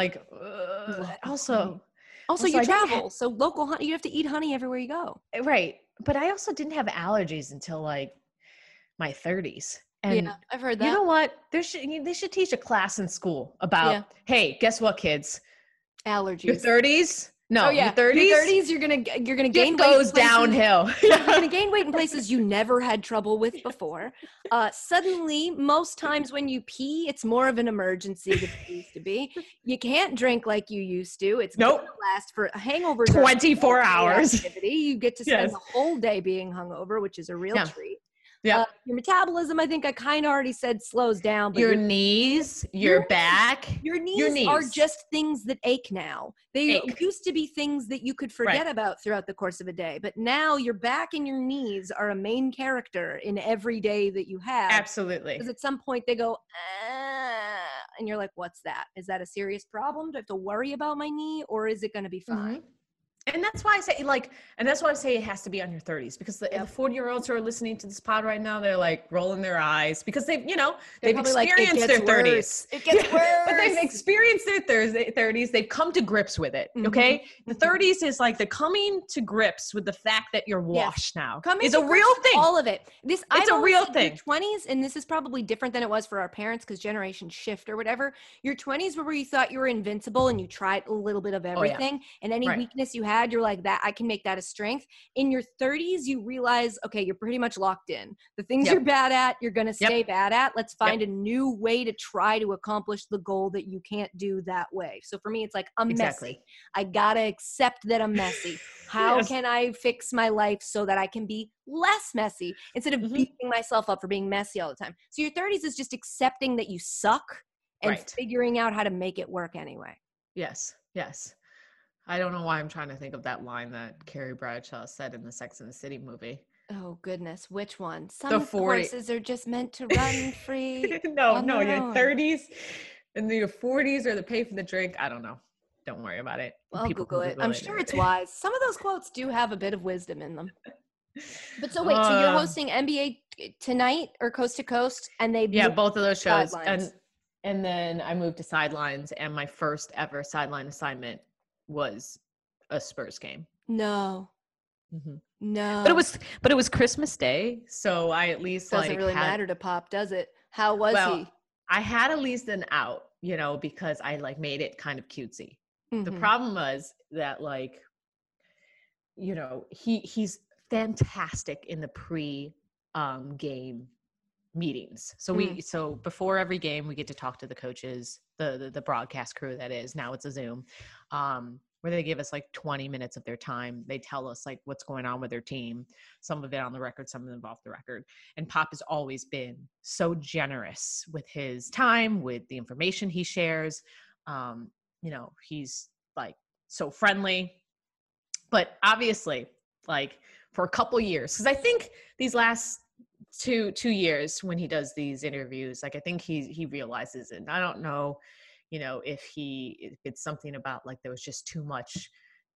Also, you travel, so local honey. You have to eat honey everywhere you go. Right, but I also didn't have allergies until like my 30s. And yeah, I've heard that. You know what? They should teach a class in school about. Hey, guess what, kids? Allergies. Your 30s. No, your 30s. Your 30s, you're gonna gain weight. Goes downhill. You're gonna gain weight in places you never had trouble with before. Suddenly, most times when you pee, it's more of an emergency than it used to be. You can't drink like you used to. It's gonna last for a hangover 24 hours. Activity. You get to spend the whole day being hungover, which is a real treat. Yeah. Your metabolism, I think I kind of already said, slows down. But your knees, your back. Your knees are just things that ache now. They used to be things that you could forget about throughout the course of a day. But now your back and your knees are a main character in every day that you have. Absolutely. Because at some point they go, and you're like, what's that? Is that a serious problem? Do I have to worry about my knee, or is it going to be fine? Mm-hmm. And that's why I say it has to be on your 30s, because the 40-year-olds who are listening to this pod right now, they're like rolling their eyes because they've experienced their 30s. It gets worse. But they've experienced their 30s. They've come to grips with it. Okay. Mm-hmm. The 30s is like the coming to grips with the fact that you're washed now. It's a real thing. All of it. It's a real thing. Your 20s, and this is probably different than it was for our parents because generations shift or whatever. Your 20s were where you thought you were invincible and you tried a little bit of everything, and any weakness you had, you're like, that I can make that a strength. In your 30s, you realize, okay, you're pretty much locked in. The things you're bad at, you're going to stay bad at. Let's find a new way to try to accomplish the goal that you can't do that way. So for me, it's like, I'm messy. I got to accept that I'm messy. How can I fix my life so that I can be less messy instead of beating myself up for being messy all the time? So your 30s is just accepting that you suck and figuring out how to make it work anyway. Yes. I don't know why I'm trying to think of that line that Carrie Bradshaw said in the Sex and the City movie. Oh, goodness. Which one? Some horses are just meant to run free. No, your 30s and your 40s are the pay for the drink. I don't know. Don't worry about it. I'll Google it. I'm sure it's wise. Some of those quotes do have a bit of wisdom in them. But so wait, so you're hosting NBA Tonight or Coast to Coast? And both of those shows. And then I moved to Sidelines, and my first ever sideline assignment was a Spurs game. No. Mm-hmm. No. But it was Christmas Day, so I at least doesn't really matter to Pop, does it? How was he? I had at least an out, because I made it kind of cutesy. Mm-hmm. The problem was that he's fantastic in the game meetings. So before every game, we get to talk to the coaches, the broadcast crew, that is. Now it's a Zoom, where they give us 20 minutes of their time. They tell us what's going on with their team, some of it on the record, some of it off the record. And Pop has always been so generous with his time, with the information he shares. He's so friendly, but obviously for a couple years, because I think these last 2 years when he does these interviews. Like I think he realizes it. And I don't know, if it's something about like there was just too much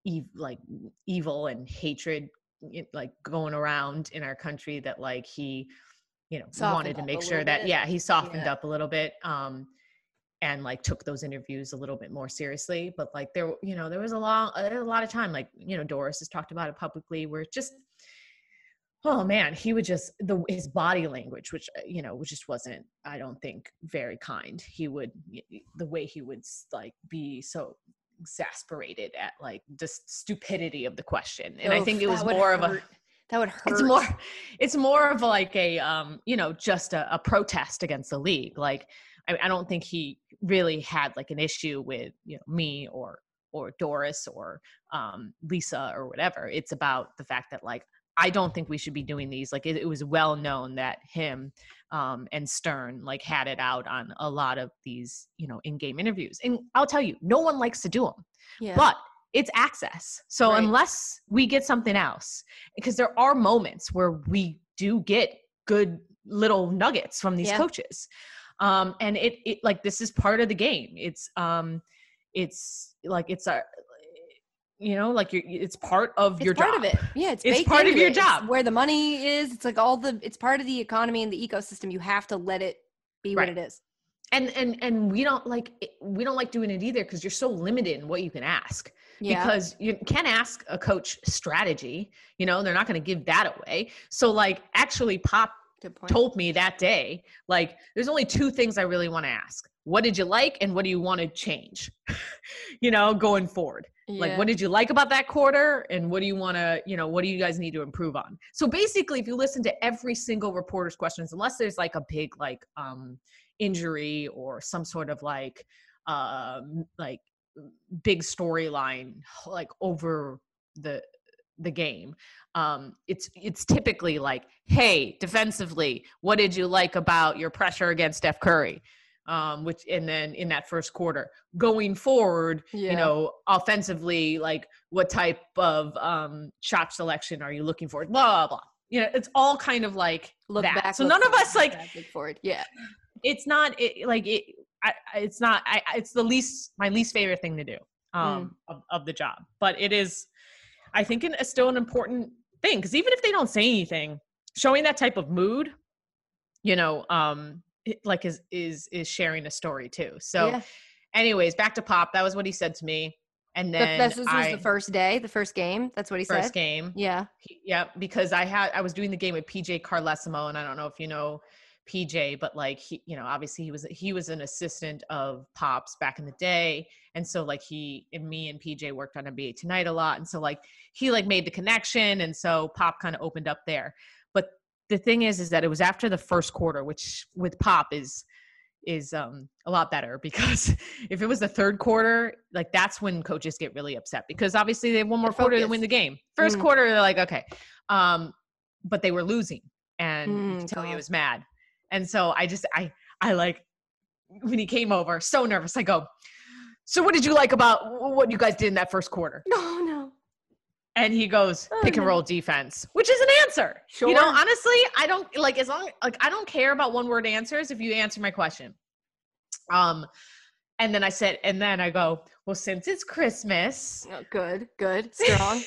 evil and hatred like going around in our country that like he wanted to make sure that he softened up a little bit and like took those interviews a little bit more seriously. But like there was a lot of time, like Doris has talked about it publicly, where it just, oh man, he would just his body language, which just wasn't, I don't think, very kind. The way he would like be so exasperated at like the stupidity of the question. And I think it was more of a, that would hurt. It's more of like a just a protest against the league. Like I don't think he really had like an issue with me or Doris or Lisa or whatever. It's about the fact that like I don't think we should be doing these. Like it was well known that him and Stern like had it out on a lot of these in-game interviews. And I'll tell you, no one likes to do them, but it's access. So unless we get something else, because there are moments where we do get good little nuggets from these coaches. And it like, this is part of the game. It's like, it's a, like it's part of your job. It's part of it. Yeah. It's part of your job. It's where the money is. It's like it's part of the economy and the ecosystem. You have to let it be what it is. And we don't like doing it either, because you're so limited in what you can ask. Because you can't ask a coach strategy, they're not going to give that away. So like actually Pop told me that day, like there's only 2 things I really want to ask. What did you like? And what do you want to change, going forward? Like, what did you like about that quarter? And what do you want to, what do you guys need to improve on? So basically, if you listen to every single reporter's questions, unless there's like a big, like, injury or some sort of like big storyline, like over the game, it's typically like, hey, defensively, what did you like about your pressure against Steph Curry? And then in that first quarter going forward, offensively, like what type of shot selection are you looking for? Blah, blah, blah. It's all kind of like look that. back. So none of us like forward. Yeah. It's not it's not, it's my least favorite thing to do, of the job, but it is, I think it's still an important thing. Because even if they don't say anything, showing that type of mood, like is sharing a story too. So anyways, back to Pop. That was what he said to me. And then this was the first day, the first game. That's what he said. First game. Yeah. Because I was doing the game with PJ Carlesimo, and I don't know if you know PJ, but like he, obviously he was an assistant of Pop's back in the day. And so like me and PJ worked on NBA Tonight a lot. And so like he like made the connection. And so Pop kind of opened up there. But the thing is that it was after the first quarter, which with Pop is a lot better, because if it was the third quarter, like that's when coaches get really upset, because obviously they have one more quarter to win the game. First quarter, they're like, okay. But they were losing, and you can tell he was mad. And so I like, when he came over, so nervous, I go, so what did you like about what you guys did in that first quarter? No. And he goes, pick and roll defense, which is an answer. Sure. Honestly, I don't like, as long, like, I don't care about one word answers if you answer my question. And then I go, well, since it's Christmas. Oh, good. Strong.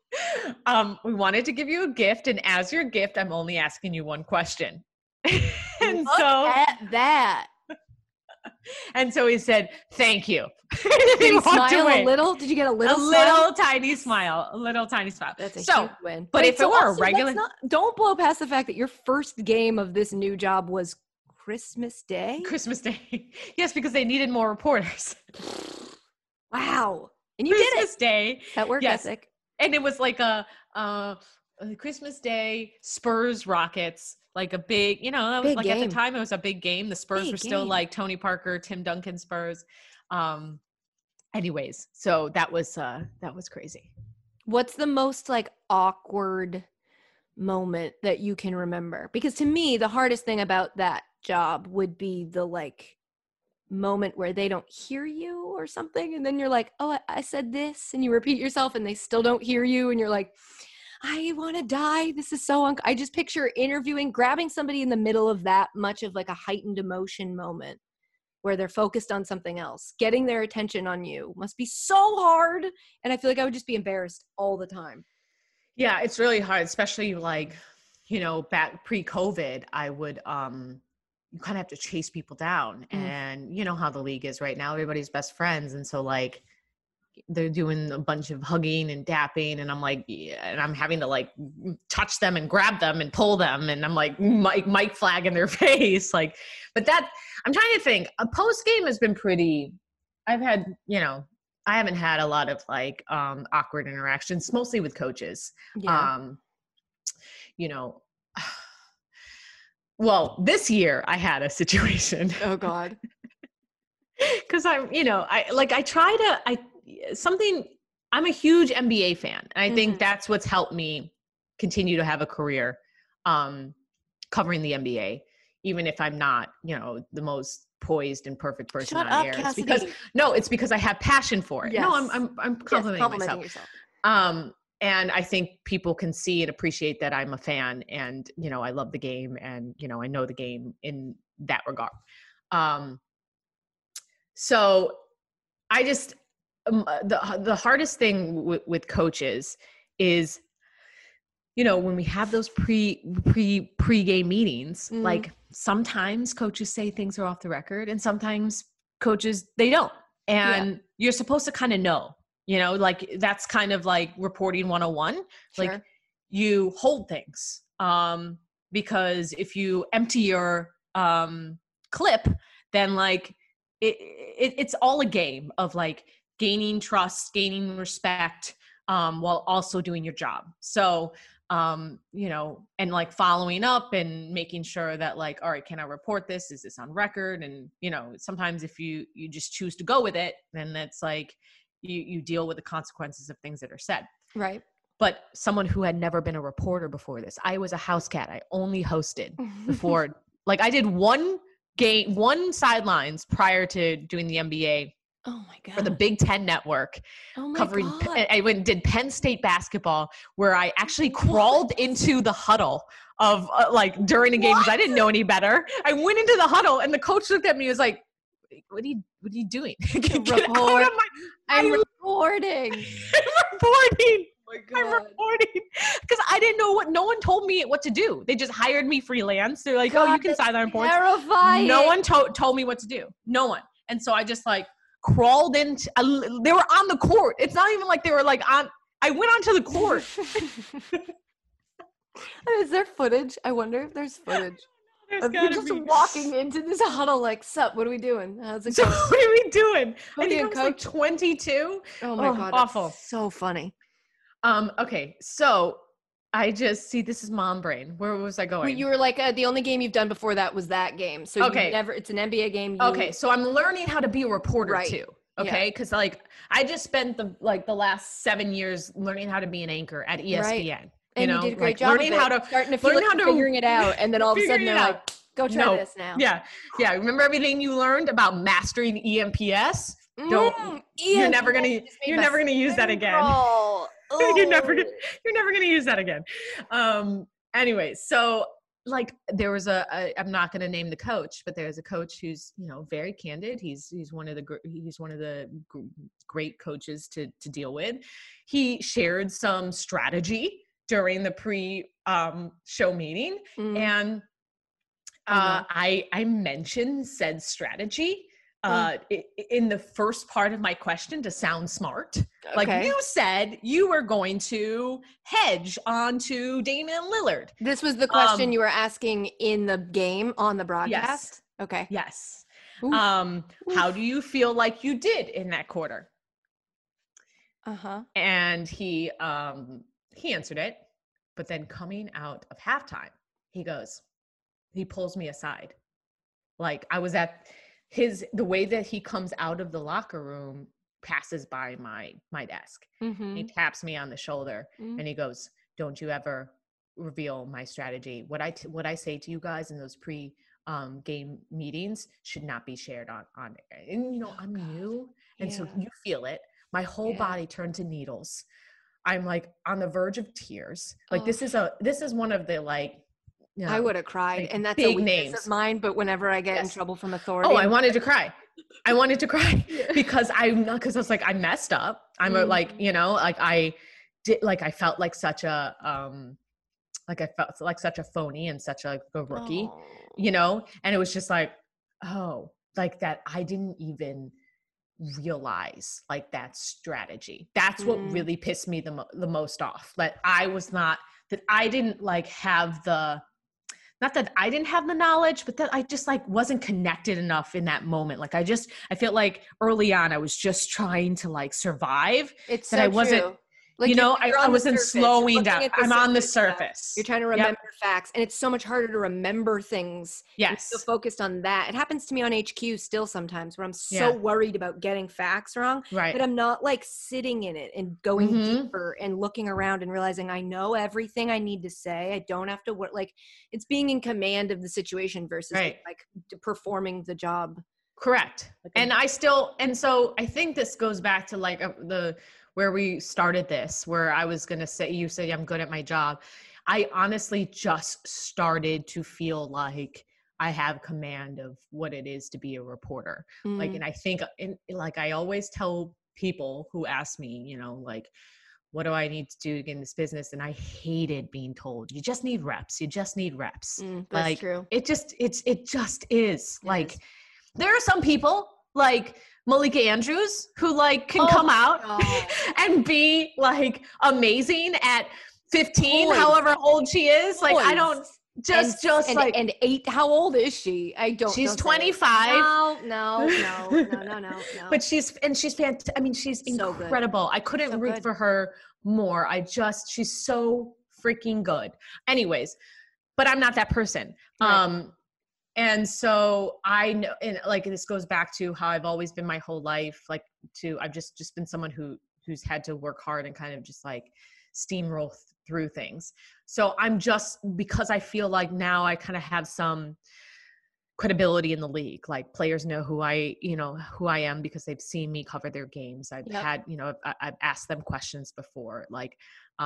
We wanted to give you a gift. And as your gift, I'm only asking you one question. And look at that. And so he said, thank you. Did he smile a little? Did you get a little tiny smile? A little tiny smile. That's a huge win. But if it were a regular, don't blow past the fact that your first game of this new job was Christmas Day. Christmas Day. Yes, because they needed more reporters. Wow. And you did it. Christmas Day. That work ethic. And it was like a Christmas Day, Spurs Rockets. Like a big, that was big like game. At the time it was a big game. The Spurs were still like Tony Parker, Tim Duncan Spurs. Anyways, so that was crazy. What's the most like awkward moment that you can remember? Because to me, the hardest thing about that job would be the like moment where they don't hear you or something. And then you're like, oh, I said this, and you repeat yourself and they still don't hear you. And you're like, I want to die. This is so I just picture interviewing, grabbing somebody in the middle of that much of like a heightened emotion moment where they're focused on something else. Getting their attention on you must be so hard. And I feel like I would just be embarrassed all the time. Yeah, it's really hard, especially like, back pre-COVID, I would you kind of have to chase people down. And you know how the league is right now, everybody's best friends. And so like they're doing a bunch of hugging and dapping, and I'm like, yeah, and I'm having to like touch them and grab them and pull them, and I'm like Mike flag in their face, like. But that, I'm trying to think. A post game has been pretty. I've had, I haven't had a lot of like awkward interactions, mostly with coaches. Yeah. You know, well, this year I had a situation. Oh God. Because I'm a huge NBA fan. And I think that's what's helped me continue to have a career covering the NBA, even if I'm not, the most poised and perfect person Shut on up, air. Cassidy. It's because I have passion for it. Yes. No, I'm complimenting myself. And I think people can see and appreciate that I'm a fan, and, I love the game, and, I know the game in that regard. So I just, the hardest thing with coaches is, when we have those pre-game meetings, like sometimes coaches say things are off the record, and sometimes coaches, they don't. And you're supposed to kind of know, like that's kind of like reporting 101. Sure. Like you hold things, because if you empty your clip, then like it's all a game of like gaining trust, gaining respect, while also doing your job. So, and like following up and making sure that like, all right, can I report this? Is this on record? And, sometimes if you just choose to go with it, then that's like, you deal with the consequences of things that are said. Right. But someone who had never been a reporter before this, I was a house cat. I only hosted before, like I did one sidelines prior to doing the NBA. Oh my God. For the Big Ten Network, covering. God. I went and did Penn State basketball, where I actually crawled into the huddle of like during a game because I didn't know any better. I went into the huddle, and the coach looked at me and was like, "What are you doing?" I'm reporting. I'm reporting because I didn't know no one told me what to do. They just hired me freelance. They're like, God, oh, you can sideline reports. Terrifying. No one told me what to do. No one. And so I just like crawled into, they were on the court. It's not even like they were like I went onto the court. Is there footage? I wonder if there's footage. You're just walking into this huddle like, sup, what are we doing? How's it going? So what are we doing? I think I was like 22. Oh my God. Awful. So funny. Okay. So I just see, this is mom brain. Where was I going? Well, you were like, the only game you've done before that was that game. So okay. It's an NBA game. Okay. So I'm learning how to be a reporter too. Okay. Cause like I just spent the last 7 years learning how to be an anchor at ESPN. Right. And you did a great job learning how to starting to feel like figuring it out. And then all of a sudden they're like, go try this now. Yeah. Yeah. Remember everything you learned about mastering EMPS? You're never going to use that again. You're never going to use that again. Anyway, so like there was I'm not going to name the coach, but there's a coach who's, very candid. He's one of the great coaches to deal with. He shared some strategy during the show meeting. And I mentioned said strategy in the first part of my question to sound smart. Okay. Like you said you were going to hedge onto Damian Lillard. This was the question you were asking in the game on the broadcast? Yes. Okay. Yes. How do you feel like you did in that quarter? And he answered it, but then coming out of halftime, he pulls me aside. Like I was at the way that he comes out of the locker room passes by my desk. He taps me on the shoulder and he goes, "Don't you ever reveal my strategy. What I say to you guys in those game meetings should not be shared on air." And I'm new. And so you feel it. My whole body turned to needles. I'm like on the verge of tears. Like Oh. this is one of the like, I would have cried, like and that's a big weakness names of mine. But whenever I get in Yes. trouble from Oh, authority, I wanted to cry. I wanted to cry Yeah. because I was like, I messed up. I'm like, you know, like I did, like I felt like such a, like I felt like such a phony and such a rookie, Oh. you know? And it was just like, oh, like that I didn't even realize like that strategy. That's what really pissed me the most off. That I didn't like have the, not that I didn't have the knowledge, but that I just like wasn't connected enough in that moment. Like I feel like early on I was just trying to like survive. It's that so I wasn't, true. Like you know, you're I on the wasn't surface. You're slowing looking down. at the I'm on the stuff. surface. You're trying to remember facts, and it's so much harder to remember things. You're so Yes. focused on that. It happens to me on HQ still sometimes, where I'm so Yeah. worried about getting facts wrong Right. that I'm not like sitting in it and going Mhm. deeper and looking around and realizing I know everything I need to say. I don't have to work. Like it's being in command of the situation versus Right. like performing the job. Correct. Like And so I think this goes back to like where we started this, where I was going to say, you say I'm good at my job. I honestly just started to feel like I have command of what it is to be a reporter. Like, and I think, like I always tell people who ask me, you know, like, what do I need to do to get in this business? And I hated being told, you just need reps. You just need reps. that's Like, true. it just is like, there are some people like Malika Andrews who like can come out and be like amazing at 15, however old she is. Like, I don't and 8. How old is she? She's 25. No. But she's fantastic. I mean, she's So incredible. I couldn't root for her more. She's so freaking good. Anyways, but I'm not that person. Right. And so I know, and like, this goes back to how I've always been my whole life. Like I've just been someone who's had to work hard and kind of just like steamroll through things. So I'm just, because I feel like now I kind of have some credibility in the league. Like players know who I am because they've seen me cover their games. I've had, you know, I've asked them questions before, like,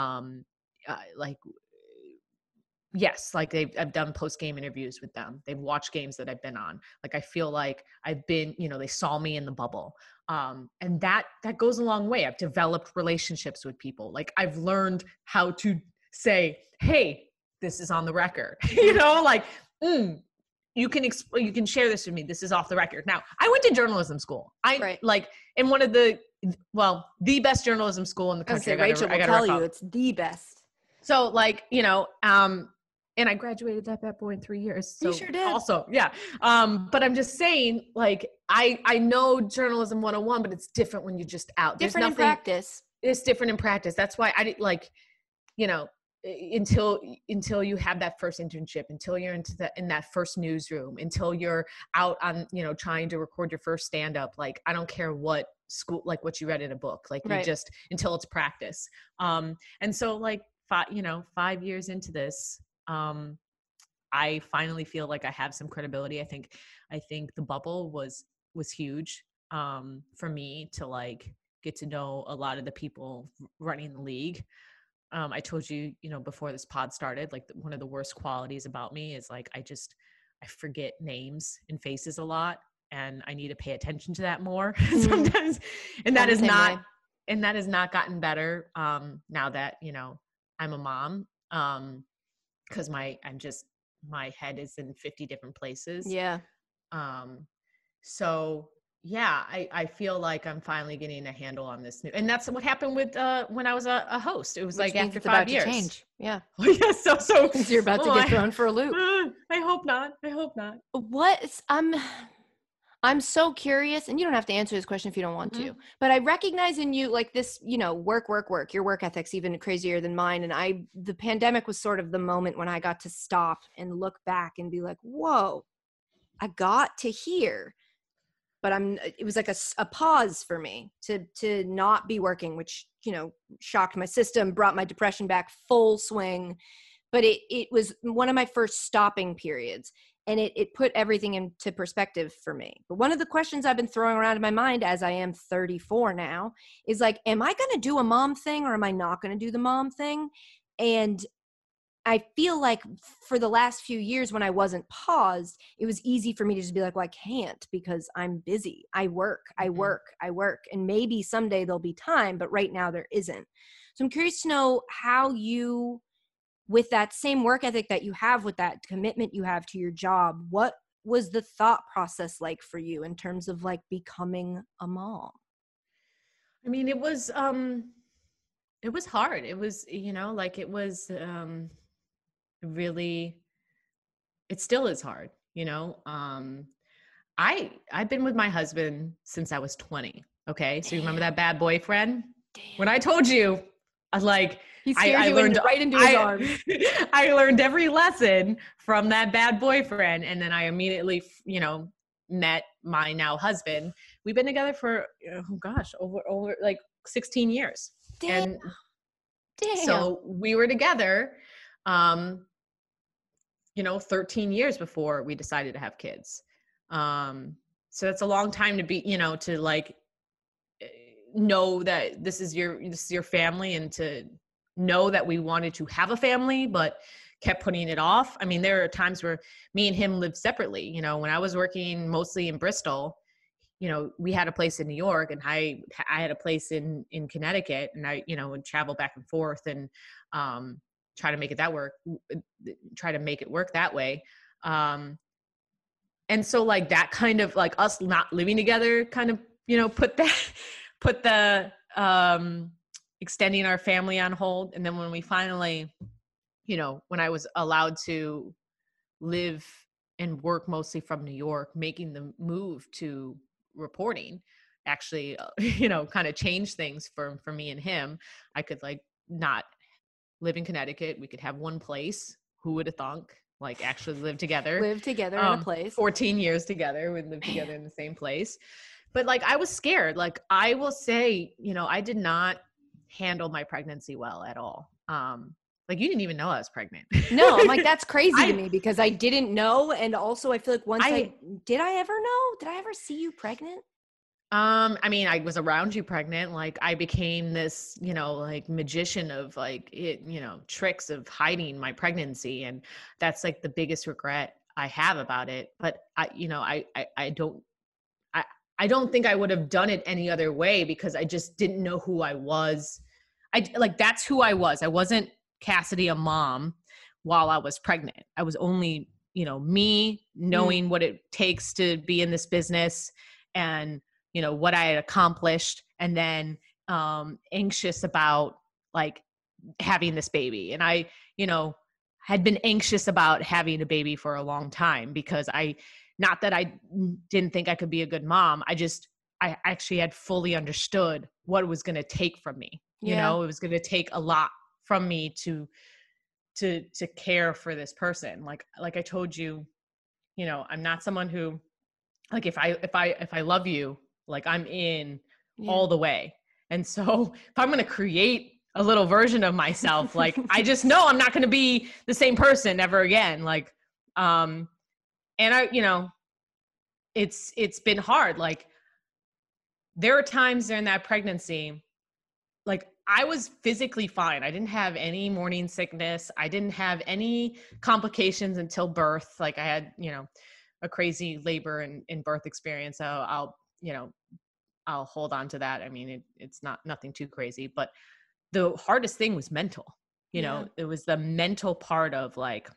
yes, like I've done post-game interviews with them. They've watched games that I've been on. Like, I feel like I've been, you know, they saw me in the bubble. And that goes a long way. I've developed relationships with people. Like, I've learned how to say, hey, this is on the record, you know, like, you can share this with me. This is off the record. Now, I went to journalism school. Like in one of the best journalism school in the country. Rachel will tell you it's the best. So like, you know, and I graduated that bad boy in 3 years. So you sure did. Also, yeah. But I'm just saying, like, I know journalism 101, but it's different when you're just out. Different in practice. It's different in practice. That's why I didn't like, you know, until you have that first internship, until you're in that first newsroom, until you're out on, you know, trying to record your first stand-up. Like, I don't care what school, like what you read in a book, like you just, until it's practice. And so like 5 years into this, I finally feel like I have some credibility. I think the bubble was huge for me to like get to know a lot of the people running the league. I told you, you know, before this pod started, like one of the worst qualities about me is like I forget names and faces a lot, and I need to pay attention to that more sometimes. And that is not gotten better now that, you know, I'm a mom. Because my head is in 50 different places. Yeah. So yeah, I feel like I'm finally getting a handle on this new, and that's what happened with when I was a host. It was like after 5 years. Change. Yeah. Yeah. So you're about to get thrown for a loop. I hope not. I'm so curious, and you don't have to answer this question if you don't want to, but I recognize in you like this, you know, work, your work ethic's even crazier than mine. And the pandemic was sort of the moment when I got to stop and look back and be like, whoa, I got to here. But it was like a pause for me to not be working, which, you know, shocked my system, brought my depression back full swing. But it was one of my first stopping periods. and it put everything into perspective for me. But one of the questions I've been throwing around in my mind as I am 34 now is like, am I going to do a mom thing or am I not going to do the mom thing? And I feel like for the last few years when I wasn't paused, it was easy for me to just be like, well, I can't because I'm busy. I work. And maybe someday there'll be time, but right now there isn't. So I'm curious to know how you, with that same work ethic that you have, with that commitment you have to your job, what was the thought process like for you in terms of like becoming a mom? I mean, it was hard. It was, like it was really, it still is hard, I've been with my husband since I was 20. Okay. So you remember that bad boyfriend? Damn. When I told you, He scared you learned right into his arms. I learned every lesson from that bad boyfriend. And then I immediately, met my now husband. We've been together for, over like 16 years. Damn. And so we were together, 13 years before we decided to have kids. So that's a long time to be, to like know that this is your family, and to know that we wanted to have a family, but kept putting it off. I mean, there are times where me and him lived separately. When I was working mostly in Bristol, we had a place in New York, and I had a place in Connecticut, and I, would travel back and forth and, try to make it work that way. And so like that kind of like us not living together kind of, put the extending our family on hold. And then when we finally, when I was allowed to live and work mostly from New York, making the move to reporting actually, kind of changed things for me and him. I could like not live in Connecticut. We could have one place. Who would have thunk? Like actually live together in a place. 14 years together. We lived together in the same place. But like, I was scared. Like I will say, I did not handle my pregnancy well at all. Like you didn't even know I was pregnant. No, I'm like, that's crazy to me because I didn't know. And also I feel like did I ever know? Did I ever see you pregnant? I mean, I was around you pregnant. Like I became this, like magician of like it, tricks of hiding my pregnancy. And that's like the biggest regret I have about it. But I don't think I would have done it any other way because I just didn't know who I was. That's who I was. I wasn't Cassidy, a mom, while I was pregnant. I was only, me knowing what it takes to be in this business and, what I had accomplished, and then anxious about like having this baby. And I, had been anxious about having a baby for a long time because not that I didn't think I could be a good mom. I actually had fully understood what it was going to take from me. It was going to take a lot from me to care for this person. Like I told you, I'm not someone who, like, if I love you, like I'm in all the way. And so if I'm going to create a little version of myself, like I just know I'm not going to be the same person ever again. Like, and I, it's been hard. Like there are times during that pregnancy, like I was physically fine. I didn't have any morning sickness. I didn't have any complications until birth. Like I had, a crazy labor and birth experience. So I'll hold on to that. I mean, it's nothing too crazy, but the hardest thing was mental. It was the mental part of like,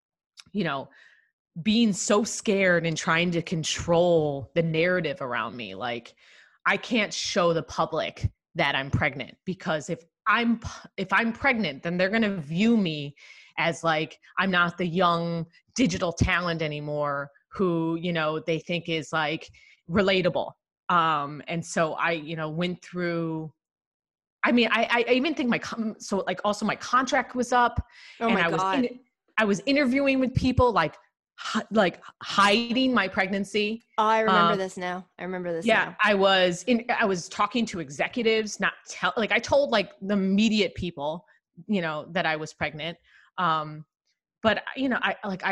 being so scared and trying to control the narrative around me. Like I can't show the public that I'm pregnant because if I'm pregnant, then they're going to view me as like, I'm not the young digital talent anymore who, they think is like relatable. And so I, went through, I mean, I even think also my contract was up. Oh my God. I was interviewing with people like hiding my pregnancy. Oh, I remember this now. Yeah, I was talking to executives, I told like the immediate people, that I was pregnant. but you know,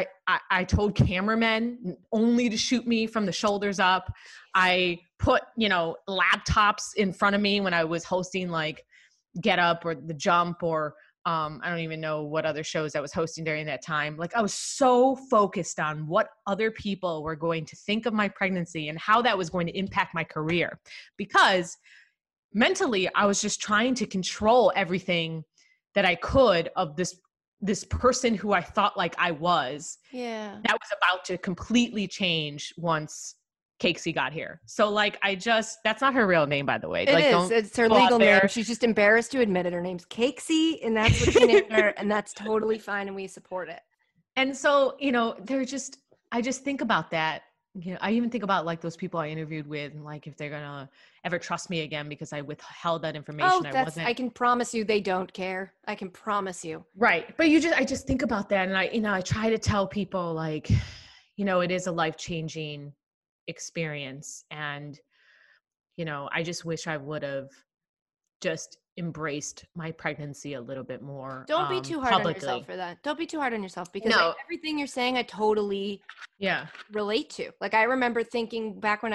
I told cameramen only to shoot me from the shoulders up. I put, you know, laptops in front of me when I was hosting like Get Up or The Jump or I don't even know what other shows I was hosting during that time. Like I was so focused on what other people were going to think of my pregnancy and how that was going to impact my career, because mentally I was just trying to control everything that I could of this person who I thought like I was. Yeah. That was about to completely change once Cakesy got here. So like that's not her real name, by the way. It like, is. It's her legal name. She's just embarrassed to admit it. Her name's Cakesy, and that's what she named her, and that's totally fine, and we support it. And so, you know, I just think about that. You know, I even think about like those people I interviewed with and like if they're gonna ever trust me again because I withheld that information. I can promise you they don't care. I can promise you. Right. But I just think about that, and I try to tell people like, you know, it is a life-changing experience. And, you know, I just wish I would have just embraced my pregnancy a little bit more. Don't be too hard publicly. On yourself for that. Don't be too hard on yourself, because everything you're saying, I totally relate to. Like, I remember thinking back when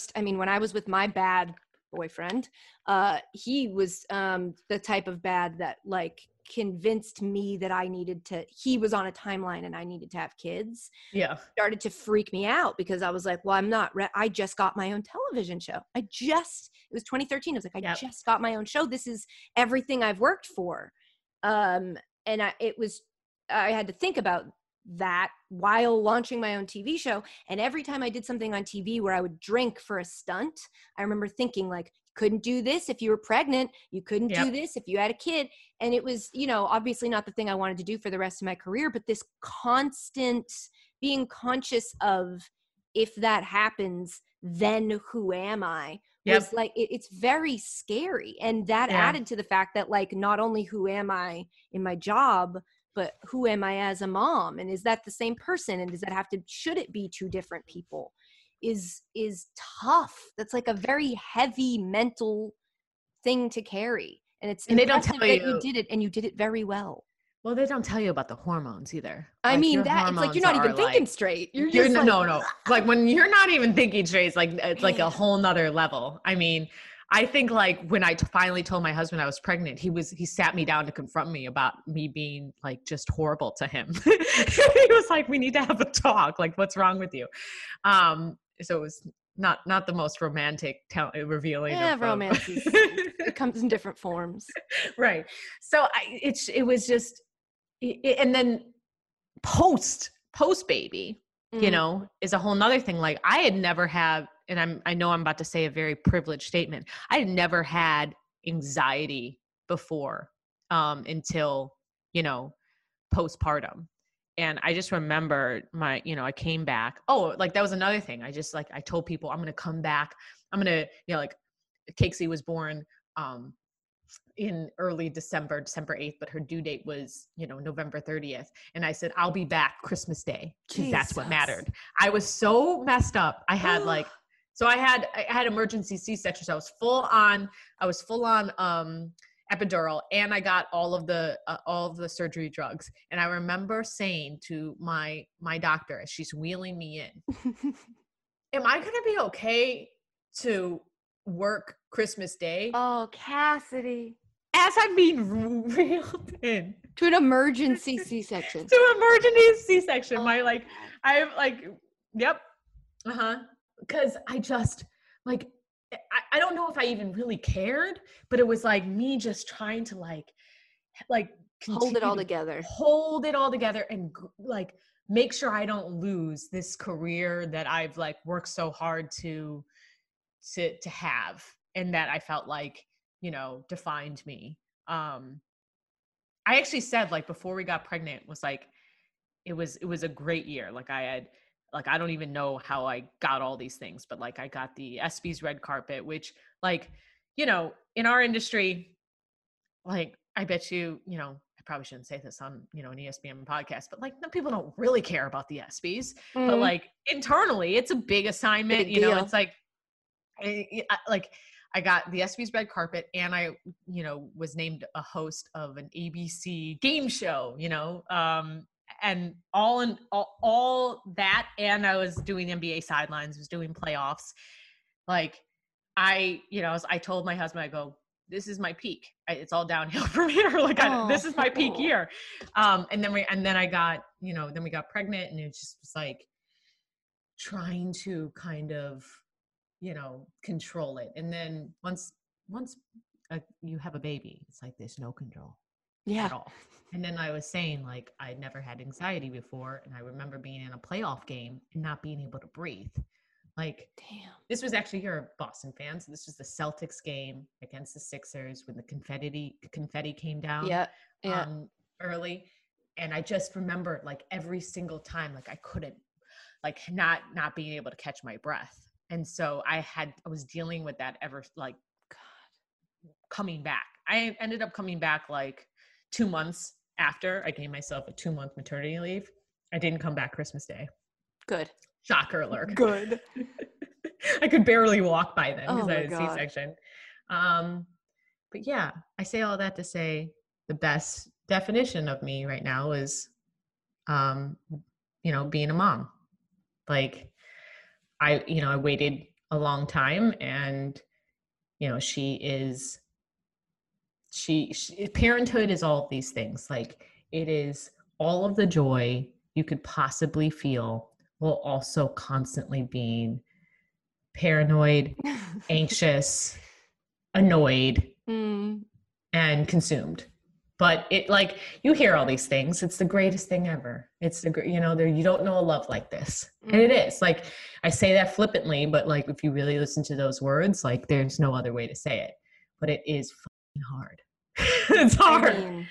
I was with my bad boyfriend, he was the type of bad that like convinced me that he was on a timeline and I needed to have kids. Yeah. Started to freak me out because I was like, well, I'm not I just got my own television show. It was 2013. I was like, I just got my own show. This is everything I've worked for. And I had to think about that while launching my own TV show. And every time I did something on TV where I would drink for a stunt, I remember thinking like, couldn't do this if you were pregnant. You couldn't do this if you had a kid. And it was, you know, obviously not the thing I wanted to do for the rest of my career, but this constant being conscious of, if that happens, then who am I? Was like, it's very scary. And that added to the fact that like, not only who am I in my job, but who am I as a mom? And is that the same person? And should it be two different people? Is tough. That's like a very heavy mental thing to carry. And they don't tell you that you did it, and you did it very well. Well, they don't tell you about the hormones either. I mean, that it's like you're not even thinking straight. You're just no. Like when you're not even thinking straight, it's like a whole nother level. I mean, I think like when I finally told my husband I was pregnant, he sat me down to confront me about me being like just horrible to him. He was like, we need to have a talk. Like, what's wrong with you? So it was not the most romantic revealing. Yeah, romance it comes in different forms. Right. So it was just, and then post baby, you know, is a whole nother thing. Like I had never had, and I know I'm about to say a very privileged statement, I had never had anxiety before until, you know, postpartum. And I just remember I came back. Oh, like that was another thing. I told people I'm going to come back. I'm going to, you know, like Cakesy was born in early December 8th, but her due date was, you know, November 30th. And I said, I'll be back Christmas Day. That's what mattered. I was so messed up. I had I had emergency C-section. So I was full on epidural, and I got all of the surgery drugs. And I remember saying to my doctor as she's wheeling me in, am I going to be okay to work Christmas Day? Oh, Cassidy. As I'm being wheeled in. To an emergency C-section. Oh. Yep. Because I just like, I don't know if I even really cared, but it was like me just trying to like hold it all together and like make sure I don't lose this career that I've like worked so hard to have, and that I felt like, you know, defined me. I actually said like before we got pregnant was like, it was a great year. Like I don't even know how I got all these things, but like I got the ESPYs red carpet, which like, you know, in our industry, like I bet you know, I probably shouldn't say this on, you know, an ESPN podcast, but like people don't really care about the ESPYs, but like internally it's a big assignment, big deal. Know, it's like, I got the ESPYs red carpet, and I, you know, was named a host of an ABC game show, you know, and all that, and I was doing NBA sidelines, was doing playoffs. Like I told my husband, I go, this is my peak. It's all downhill from here. Like this is my peak year. And then we got pregnant, and it just was like trying to kind of, control it. And then once you have a baby, it's like there's no control at all. And then I was saying, like, I'd never had anxiety before. And I remember being in a playoff game and not being able to breathe. Like, damn. This was actually, you're a Boston fan, so this was the Celtics game against the Sixers when the confetti came down early. And I just remember, like, every single time, like, I couldn't, like, not being able to catch my breath. And so I was dealing with that coming back. I ended up coming back like 2 months after I gave myself a 2-month maternity leave. I didn't come back Christmas Day. Good. Shocker alert. Good. I could barely walk by then because Oh I had a C-section. But yeah, I say all that to say the best definition of me right now is, being a mom. Like I waited a long time, and, parenthood is all of these things. Like, it is all of the joy you could possibly feel, while also constantly being paranoid, anxious, annoyed, and consumed. But it, like, you hear all these things. It's the greatest thing ever. It's you don't know a love like this. And it is. Like, I say that flippantly, but, like, if you really listen to those words, like, there's no other way to say it. But it is fucking hard. It's hard. I mean,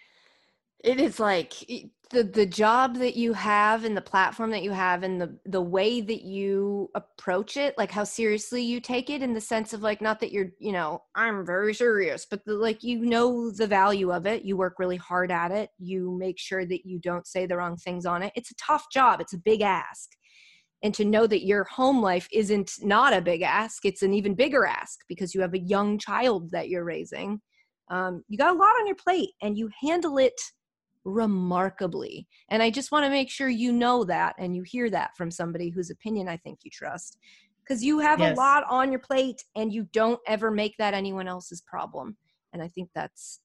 it is like the job that you have and the platform that you have and the way that you approach it, like how seriously you take it, in the sense of, like, not that you're, I'm very serious, but the value of it. You work really hard at it. You make sure that you don't say the wrong things on it. It's a tough job. It's a big ask. And to know that your home life isn't not a big ask, it's an even bigger ask because you have a young child that you're raising. You got a lot on your plate, and you handle it remarkably. And I just want to make sure you know that, and you hear that from somebody whose opinion I think you trust, because you have a lot on your plate, and you don't ever make that anyone else's problem. And I think that's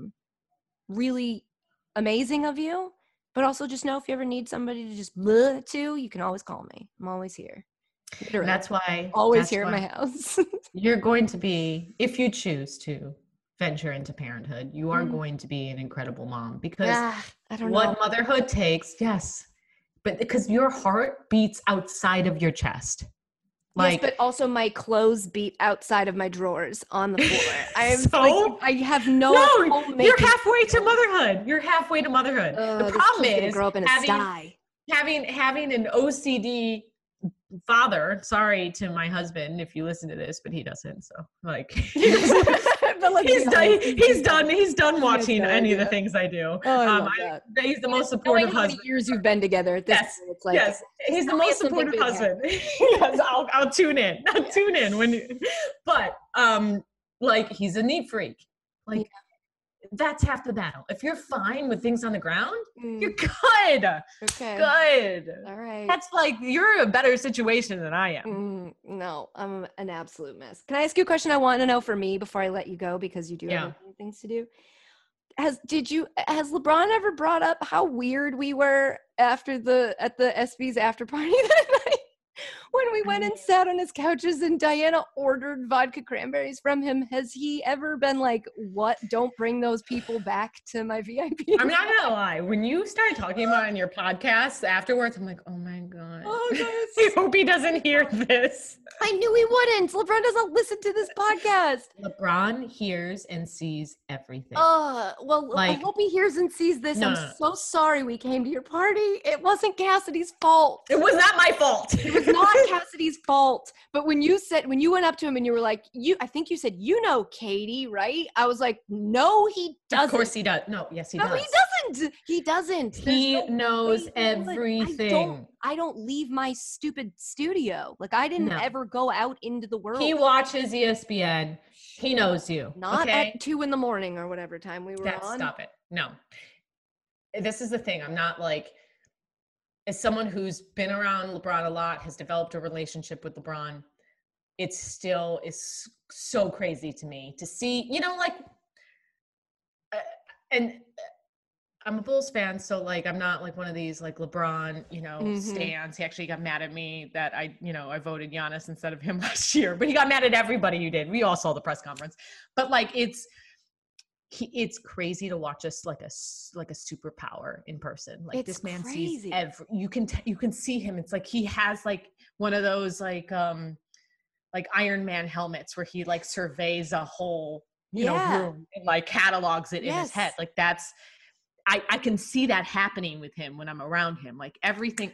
really amazing of you. But also just know, if you ever need somebody to just to, you can always call me. I'm always here. Literally. That's why always here at my house. You're going to be, if you choose to venture into parenthood, you are going to be an incredible mom, because I don't what know. motherhood takes, but because your heart beats outside of your chest. Like, yes, but also my clothes beat outside of my drawers on the floor. I have no you're halfway to motherhood. You're halfway to motherhood. The problem is grow up in a sty. Having an OCD father. Sorry to my husband if you listen to this, but he doesn't. So, like, he's done watching any of the things I do. Oh, I love that. He's the most supportive husband. How many years you've been together at this point, it's like, he's the most supportive husband. Yes, I'll tune in. Tune in but like, he's a neat freak. Like, that's half the battle. If you're fine with things on the ground, you're good. Okay. Good. All right. That's like, you're in a better situation than I am. No, I'm an absolute mess. Can I ask you a question I want to know for me before I let you go, because you do have things to do? Has LeBron ever brought up how weird we were at the SB's after party that night? When we went and sat on his couches and Diana ordered vodka cranberries from him, has he ever been like, what? Don't bring those people back to my VIP? I'm not going to lie. When you started talking about it on your podcast afterwards, I'm like, oh my God. I hope he doesn't hear this. I knew he wouldn't. LeBron doesn't listen to this podcast. LeBron hears and sees everything. Well, like, I hope he hears and sees this. I'm so sorry we came to your party. It wasn't Cassidy's fault. It was not my fault. It was not Cassidy's fault. But when you went up to him and you were like, I think you said, Katie, right? I was like, no, he doesn't. Of course he does. No, yes, he does. No, he doesn't. He doesn't. He knows everything. I don't leave my stupid studio. Like, I didn't ever go out into the world. He watches ESPN. He knows you. Not at 2 a.m. or whatever time we were on. Stop it. No. this is the thing. I'm not like, as someone who's been around LeBron a lot, has developed a relationship with LeBron, it still is so crazy to me to see, like, and I'm a Bulls fan, so like I'm not like one of these like LeBron, stans. He actually got mad at me that I voted Giannis instead of him last year, but he got mad at everybody who did. We all saw the press conference, but like it's crazy to watch us like a superpower in person. Like It's this man crazy. sees you can see him. It's like he has like one of those like Iron Man helmets where he like surveys a whole room and like catalogs it in his head. Like that's. I can see that happening with him when I'm around him. Like everything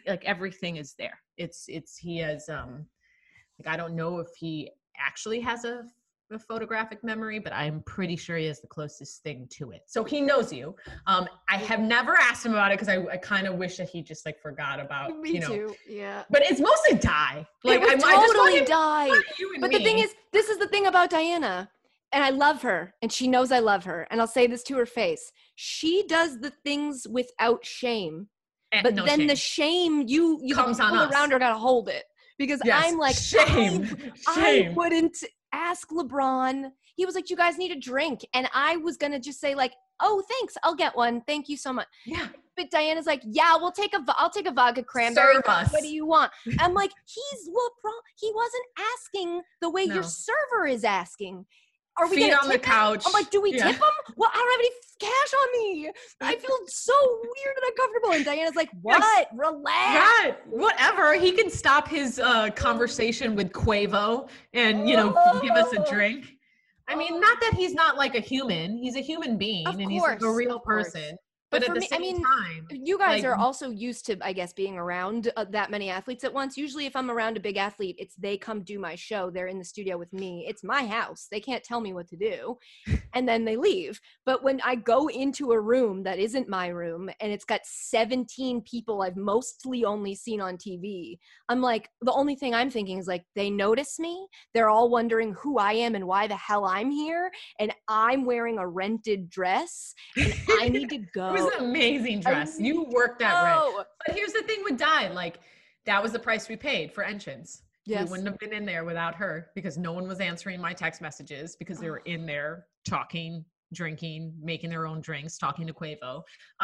is there. He has like, I don't know if he actually has a photographic memory, but I'm pretty sure he has the closest thing to it. So he knows you. I have never asked him about it because I kind of wish that he just like forgot about, Me too. Yeah. But it's mostly Di. Like I totally Di. But the thing is, this is the thing about Diana. And I love her, and she knows I love her. And I'll say this to her face. She does the things without shame. But no then shame. The shame, you comes on us. Around her, gotta hold it. Because I'm like, shame. I wouldn't ask LeBron. He was like, you guys need a drink. And I was going to just say like, oh, thanks. I'll get one. Thank you so much. Yeah. But Diana's like, yeah, I'll take a vodka cranberry. Serve us. What do you want? I'm like, he's LeBron. He wasn't asking the way your server is asking. Are we feet gonna on the tip couch? Him? I'm like, do we tip him? Well, I don't have any cash on me. I feel so weird and uncomfortable. And Diana's like, what? Yes. Relax. Right. Whatever. He can stop his conversation with Quavo and, give us a drink. I mean, not that he's not like a human. He's a human being and he's like a real person. But at the same time, you guys are also used to, I guess, being around that many athletes at once. Usually if I'm around a big athlete, it's they come do my show. They're in the studio with me. It's my house. They can't tell me what to do. And then they leave. But when I go into a room that isn't my room and it's got 17 people I've mostly only seen on TV, I'm like, the only thing I'm thinking is like, they notice me. They're all wondering who I am and why the hell I'm here. And I'm wearing a rented dress and I need to go. It was an amazing dress. You worked that red. But here's the thing with Di, like that was the price we paid for entrance. Yes. We wouldn't have been in there without her because no one was answering my text messages because they were in there talking, drinking, making their own drinks, talking to Quavo.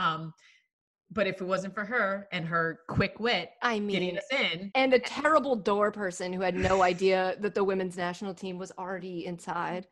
But if it wasn't for her and her quick wit, getting us in. And a terrible door person who had no idea that the women's national team was already inside.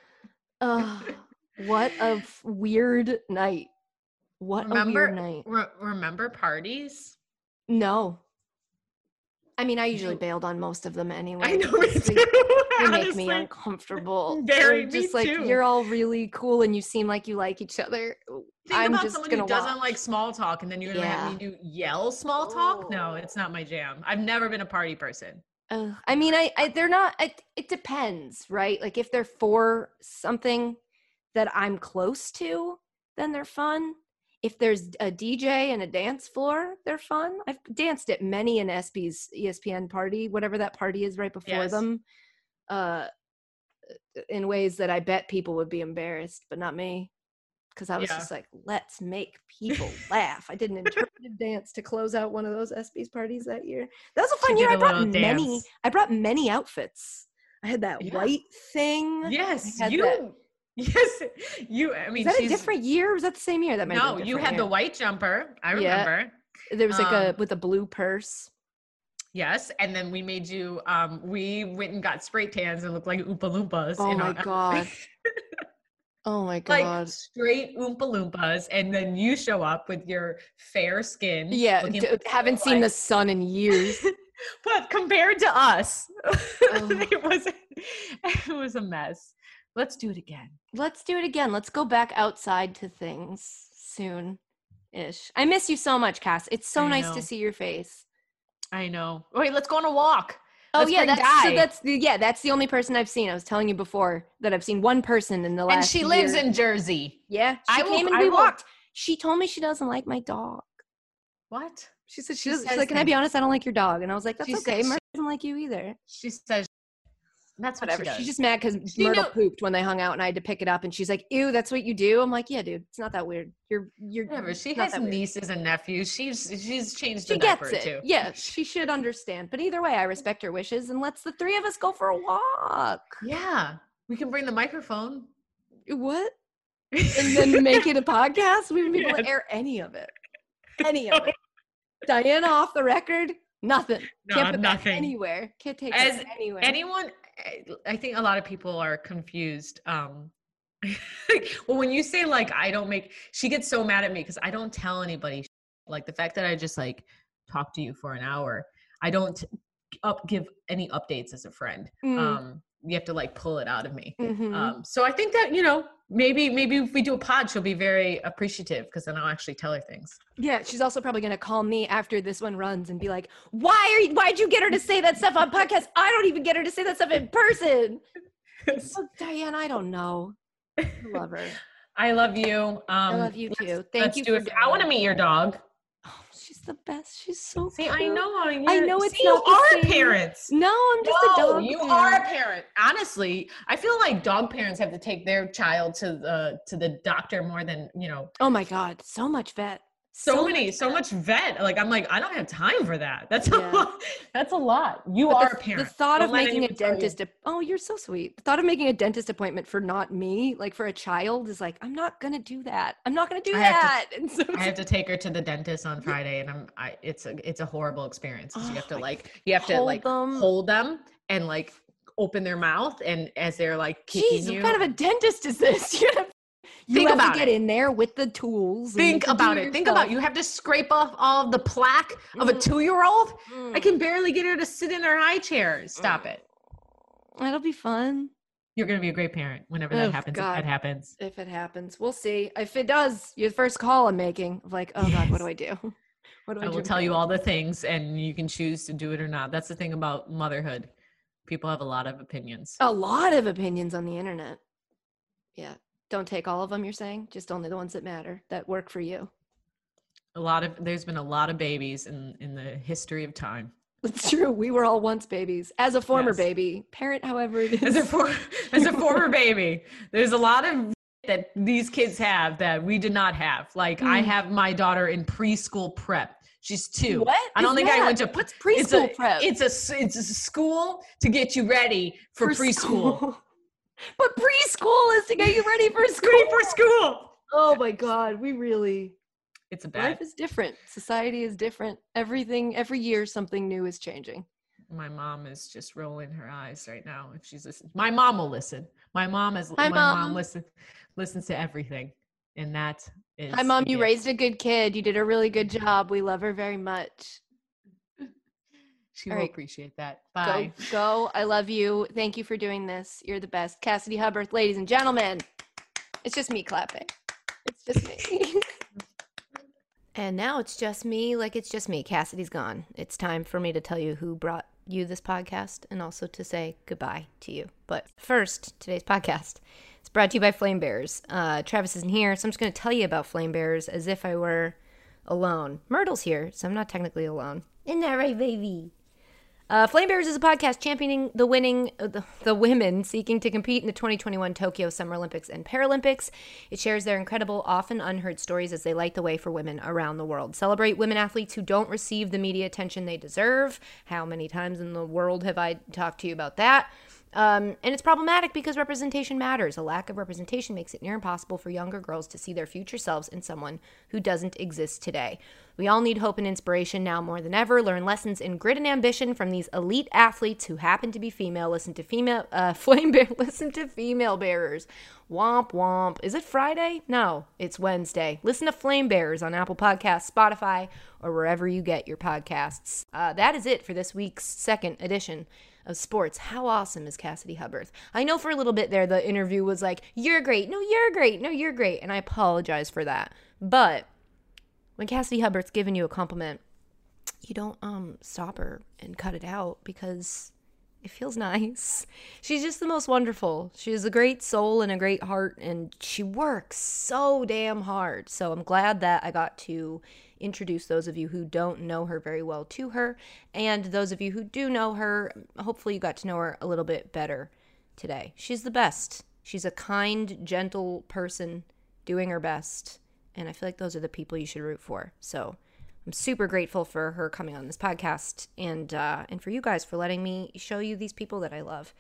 What a weird night. What a weird night. Remember parties? No. I mean, I usually bailed on most of them anyway. I know, me too. They make me uncomfortable. Very, just me like, too. You're all really cool and you seem like you like each other. Think about someone who doesn't like small talk and then you're going to have me do yell small talk? No, it's not my jam. I've never been a party person. I mean, they're not, it depends, right? Like if they're for something that I'm close to, then they're fun. If there's a DJ and a dance floor, they're fun. I've danced at many an ESPY's ESPN party, whatever that party is right before them, in ways that I bet people would be embarrassed, but not me. Because I was just like, let's make people laugh. I did an interpretive dance to close out one of those ESPY's parties that year. That was a fun year. I brought many outfits. I had that white thing. Yes, I mean, is that a different year? Or was that the same year? No, you had the white jumper. I remember. There was like with a blue purse. Yes, and then we made you. We went and got spray tans and looked like Oompa Loompas. Oh my god! Oh my god! Like straight Oompa Loompas, and then you show up with your fair skin. Yeah, haven't seen the sun in years. But compared to us, it was a mess. Let's do it again. Let's do it again. Let's go back outside to things soon-ish. I miss you so much, Cass. It's so nice to see your face. I know. Wait, let's go on a walk. That's the only person I've seen. I was telling you before that I've seen one person in the last And she lives in Jersey. Yeah. She came and we walked. She told me she doesn't like my dog. What? She's like, can I be honest? I don't like your dog. And I was like, that's okay. Mark doesn't like you either. She says, That's what Whatever. she does. She's just mad because She Myrtle knew- pooped when they hung out and I had to pick it up. And she's like, ew, that's what you do? I'm like, yeah, dude, it's not that weird. You're Whatever. She not has that weird. nieces and nephews. She's changed the She gets diaper it. too. Yeah, she should understand. But either way, I respect her wishes and let's the three of us go for a walk. Yeah. We can bring the microphone. What? And then make it a podcast? We wouldn't be able to Yes. air any of it. Any of it. Diana off the record, nothing. No, Can't put that nothing. anywhere. Can't take As it anywhere. anyone, I think a lot of people are confused. Well, when you say like she gets so mad at me because I don't tell anybody. Like the fact that I just like talk to you for an hour, I don't give any updates as a friend. You have to like pull it out of me. Mhm. So I think that, maybe if we do a pod, she'll be very appreciative because then I'll actually tell her things. Yeah, she's also probably gonna call me after this one runs and be like, why'd you get her to say that stuff on podcast? I don't even get her to say that stuff in person. Oh, Diane, I don't know. I love her. I love you. I love you too. Thank you for doing I want to meet your dog. Oh, she's the best. She's so See, cute. I know. I know it's see, not you the are same. parents. No, I'm just a No, dog. you parent. are a parent. Honestly, I feel like dog parents have to take their child to the doctor more than, Oh my God, so much vet. so much vet. Like, I'm like, I don't have time for that. That's a Yeah. lot. That's a lot. You But are a parent. The thought Don't of let making a anyone tell you. dentist, oh, you're so sweet. The thought of making a dentist appointment for not me, like for a child, is like, I'm not gonna do that. I'm not gonna do I have to- that. And so I have to take her to the dentist on Friday, and it's a horrible experience. 'Cause you have to hold them and like open their mouth, and as they're like kicking Jeez, you. what kind of a dentist is this? You Think have about to get it. in there with the tools. and you Think can do about it. Think about yourself. you have to scrape off all of the plaque of a Mm. 2-year-old. I Mm. can barely get her to sit in her high chair. Stop it. That'll be fun You're going to be a great parent whenever that Oh, happens. God. If that happens. if it happens. We'll see. If it does, you're the first call I'm making. Of like, oh God, what do I do? What do I do? will tell you all the things, and you can choose to do it or not. That's the thing about motherhood. People have a lot of opinions. A lot of opinions on the internet. Yeah. Don't take all of them, you're saying? Just only the ones that matter, that work for you. There's been a lot of babies in the history of time. It's true. We were all once babies. As a former Yes. baby, parent, however it As is. a former baby, there's a lot of that these kids have that we did not have. Like I have my daughter in preschool prep. She's 2. What? I don't is think I that? went to What's it's preschool a, prep? It's a school to get you ready for preschool. But preschool is to get you ready for school. Ready for school. Oh my God. We really, It's a bad. life is different. Society is different. Everything, every year, something new is changing. My mom is just rolling her eyes right now. If she's listening, my mom will listen. My mom Hi, Mom. listens to everything, and that is. Hi, Mom. the You gift. raised a good kid. You did a really good job. We love her very much. She All will right. appreciate that. Bye. Go. I love you. Thank you for doing this. You're the best. Cassidy Hubbard, ladies and gentlemen. It's just me clapping. It's just me. And now it's just me, like it's just me. Cassidy's gone. It's time for me to tell you who brought you this podcast and also to say goodbye to you. But first, today's podcast is brought to you by Flame Bearers. Travis isn't here, so I'm just going to tell you about Flame Bearers as if I were alone. Myrtle's here, so I'm not technically alone. Isn't that right, baby? Flame Bearers is a podcast championing the women seeking to compete in the 2021 Tokyo Summer Olympics and Paralympics. It shares their incredible, often unheard stories as they light the way for women around the world. Celebrate women athletes who don't receive the media attention they deserve. How many times in the world have I talked to you about that? And it's problematic because representation matters. A lack of representation makes it near impossible for younger girls to see their future selves in someone who doesn't exist today. We all need hope and inspiration now more than ever. Learn lessons in grit and ambition from these elite athletes who happen to be female. Listen to female bearers. Womp womp. Is it Friday? No, it's Wednesday. Listen to Flame Bearers on Apple Podcasts, Spotify, or wherever you get your podcasts. That is it for this week's second edition of sports. How awesome is Cassidy Hubbard? I know for a little bit there the interview was like, you're great. No, you're great. No, you're great. And I apologize for that. But when Cassidy Hubbard's giving you a compliment, you don't stop her and cut it out because it feels nice. She's just the most wonderful. She has a great soul and a great heart, and she works so damn hard. So I'm glad that I got to introduce those of you who don't know her very well to her. And those of you who do know her, hopefully you got to know her a little bit better today. She's the best. She's a kind, gentle person doing her best. And I feel like those are the people you should root for. So I'm super grateful for her coming on this podcast and for you guys for letting me show you these people that I love.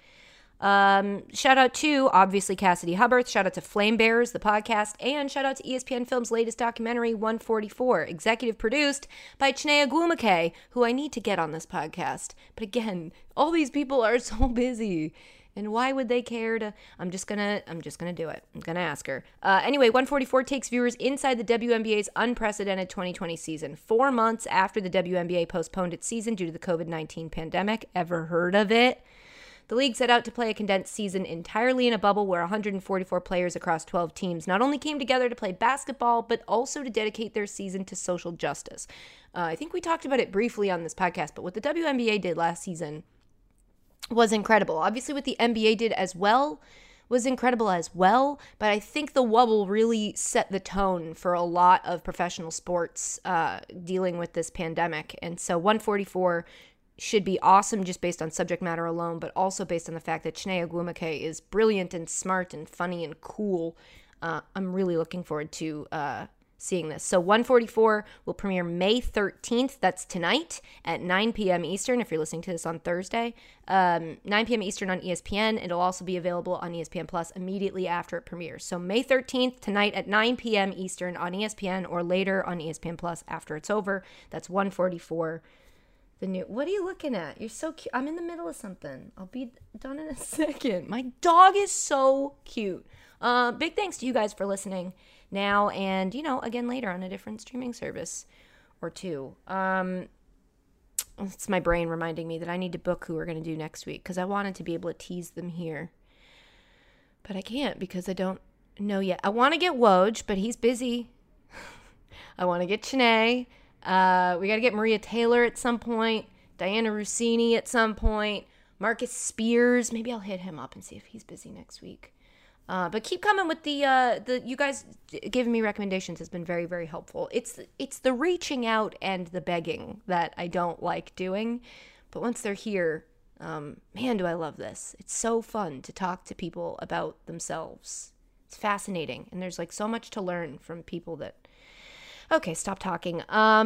Shout out to, obviously, Cassidy Hubbarth. Shout out to Flame Bearers, the podcast. And shout out to ESPN Films' latest documentary, 144, executive produced by Chiney Ogwumike, who I need to get on this podcast. But again, all these people are so busy. And why would they care to? I'm just gonna do it. I'm gonna ask her. Anyway, 144 takes viewers inside the WNBA's unprecedented 2020 season. 4 months after the WNBA postponed its season due to the COVID-19 pandemic. Ever heard of it? The league set out to play a condensed season entirely in a bubble where 144 players across 12 teams not only came together to play basketball, but also to dedicate their season to social justice. I think we talked about it briefly on this podcast, but what the WNBA did last season was incredible. Obviously, what the NBA did as well was incredible as well, but I think the wobble really set the tone for a lot of professional sports dealing with this pandemic. And so 144 should be awesome just based on subject matter alone, but also based on the fact that Chiney Ogwumike is brilliant and smart and funny and cool. I'm really looking forward to seeing this. So 144 will premiere May 13th. That's tonight at 9 p.m. Eastern, if you're listening to this on Thursday. 9 p.m. Eastern on ESPN. It'll also be available on ESPN Plus immediately after it premieres. So May 13th, tonight at 9 p.m. Eastern on ESPN, or later on ESPN Plus after it's over. That's 144. The new. What are you looking at? You're so cute. I'm in the middle of something. I'll be done in a second. My dog is so cute. Big thanks to you guys for listening now and, again later on a different streaming service or two. It's my brain reminding me that I need to book who we're going to do next week because I wanted to be able to tease them here. But I can't because I don't know yet. I want to get Woj, but he's busy. I want to get Chiney. We got to get Maria Taylor at some point, Diana Rossini at some point, Marcus Spears. Maybe I'll hit him up and see if he's busy next week. But keep coming with the you guys giving me recommendations has been very, very helpful. It's the reaching out and the begging that I don't like doing. But once they're here, man, do I love this. It's so fun to talk to people about themselves. It's fascinating. And there's so much to learn from people that... Okay, stop talking.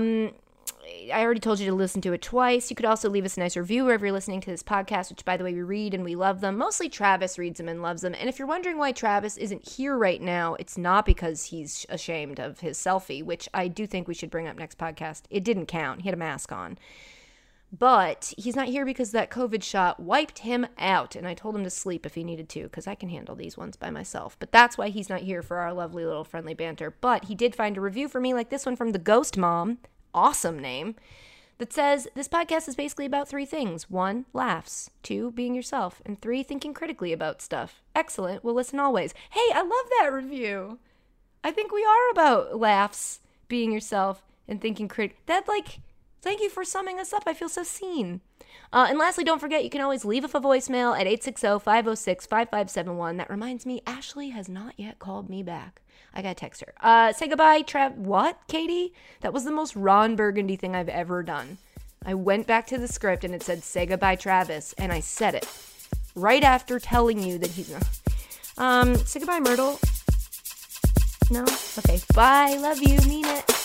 I already told you to listen to it twice. You could also leave us a nice review wherever you're listening to this podcast, which, by the way, we read and we love them. Mostly Travis reads them and loves them. And if you're wondering why Travis isn't here right now, it's not because he's ashamed of his selfie, which I do think we should bring up next podcast. It didn't count. He had a mask on. But he's not here because that COVID shot wiped him out. And I told him to sleep if he needed to because I can handle these ones by myself. But that's why he's not here for our lovely little friendly banter. But he did find a review for me like this one from the Ghost Mom. Awesome name. That says, this podcast is basically about 3 things. 1, laughs. 2, being yourself. And 3, thinking critically about stuff. Excellent. We'll listen always. Hey, I love that review. I think we are about laughs, being yourself, and thinking critically. Thank you for summing us up. I feel so seen. And lastly, don't forget, you can always leave us a voicemail at 860-506-5571. That reminds me, Ashley has not yet called me back. I gotta text her. Say goodbye, What, Katie? That was the most Ron Burgundy thing I've ever done. I went back to the script and it said, say goodbye, Travis. And I said it right after telling you that he's not. Say goodbye, Myrtle. No? Okay. Bye. Love you. Mean it.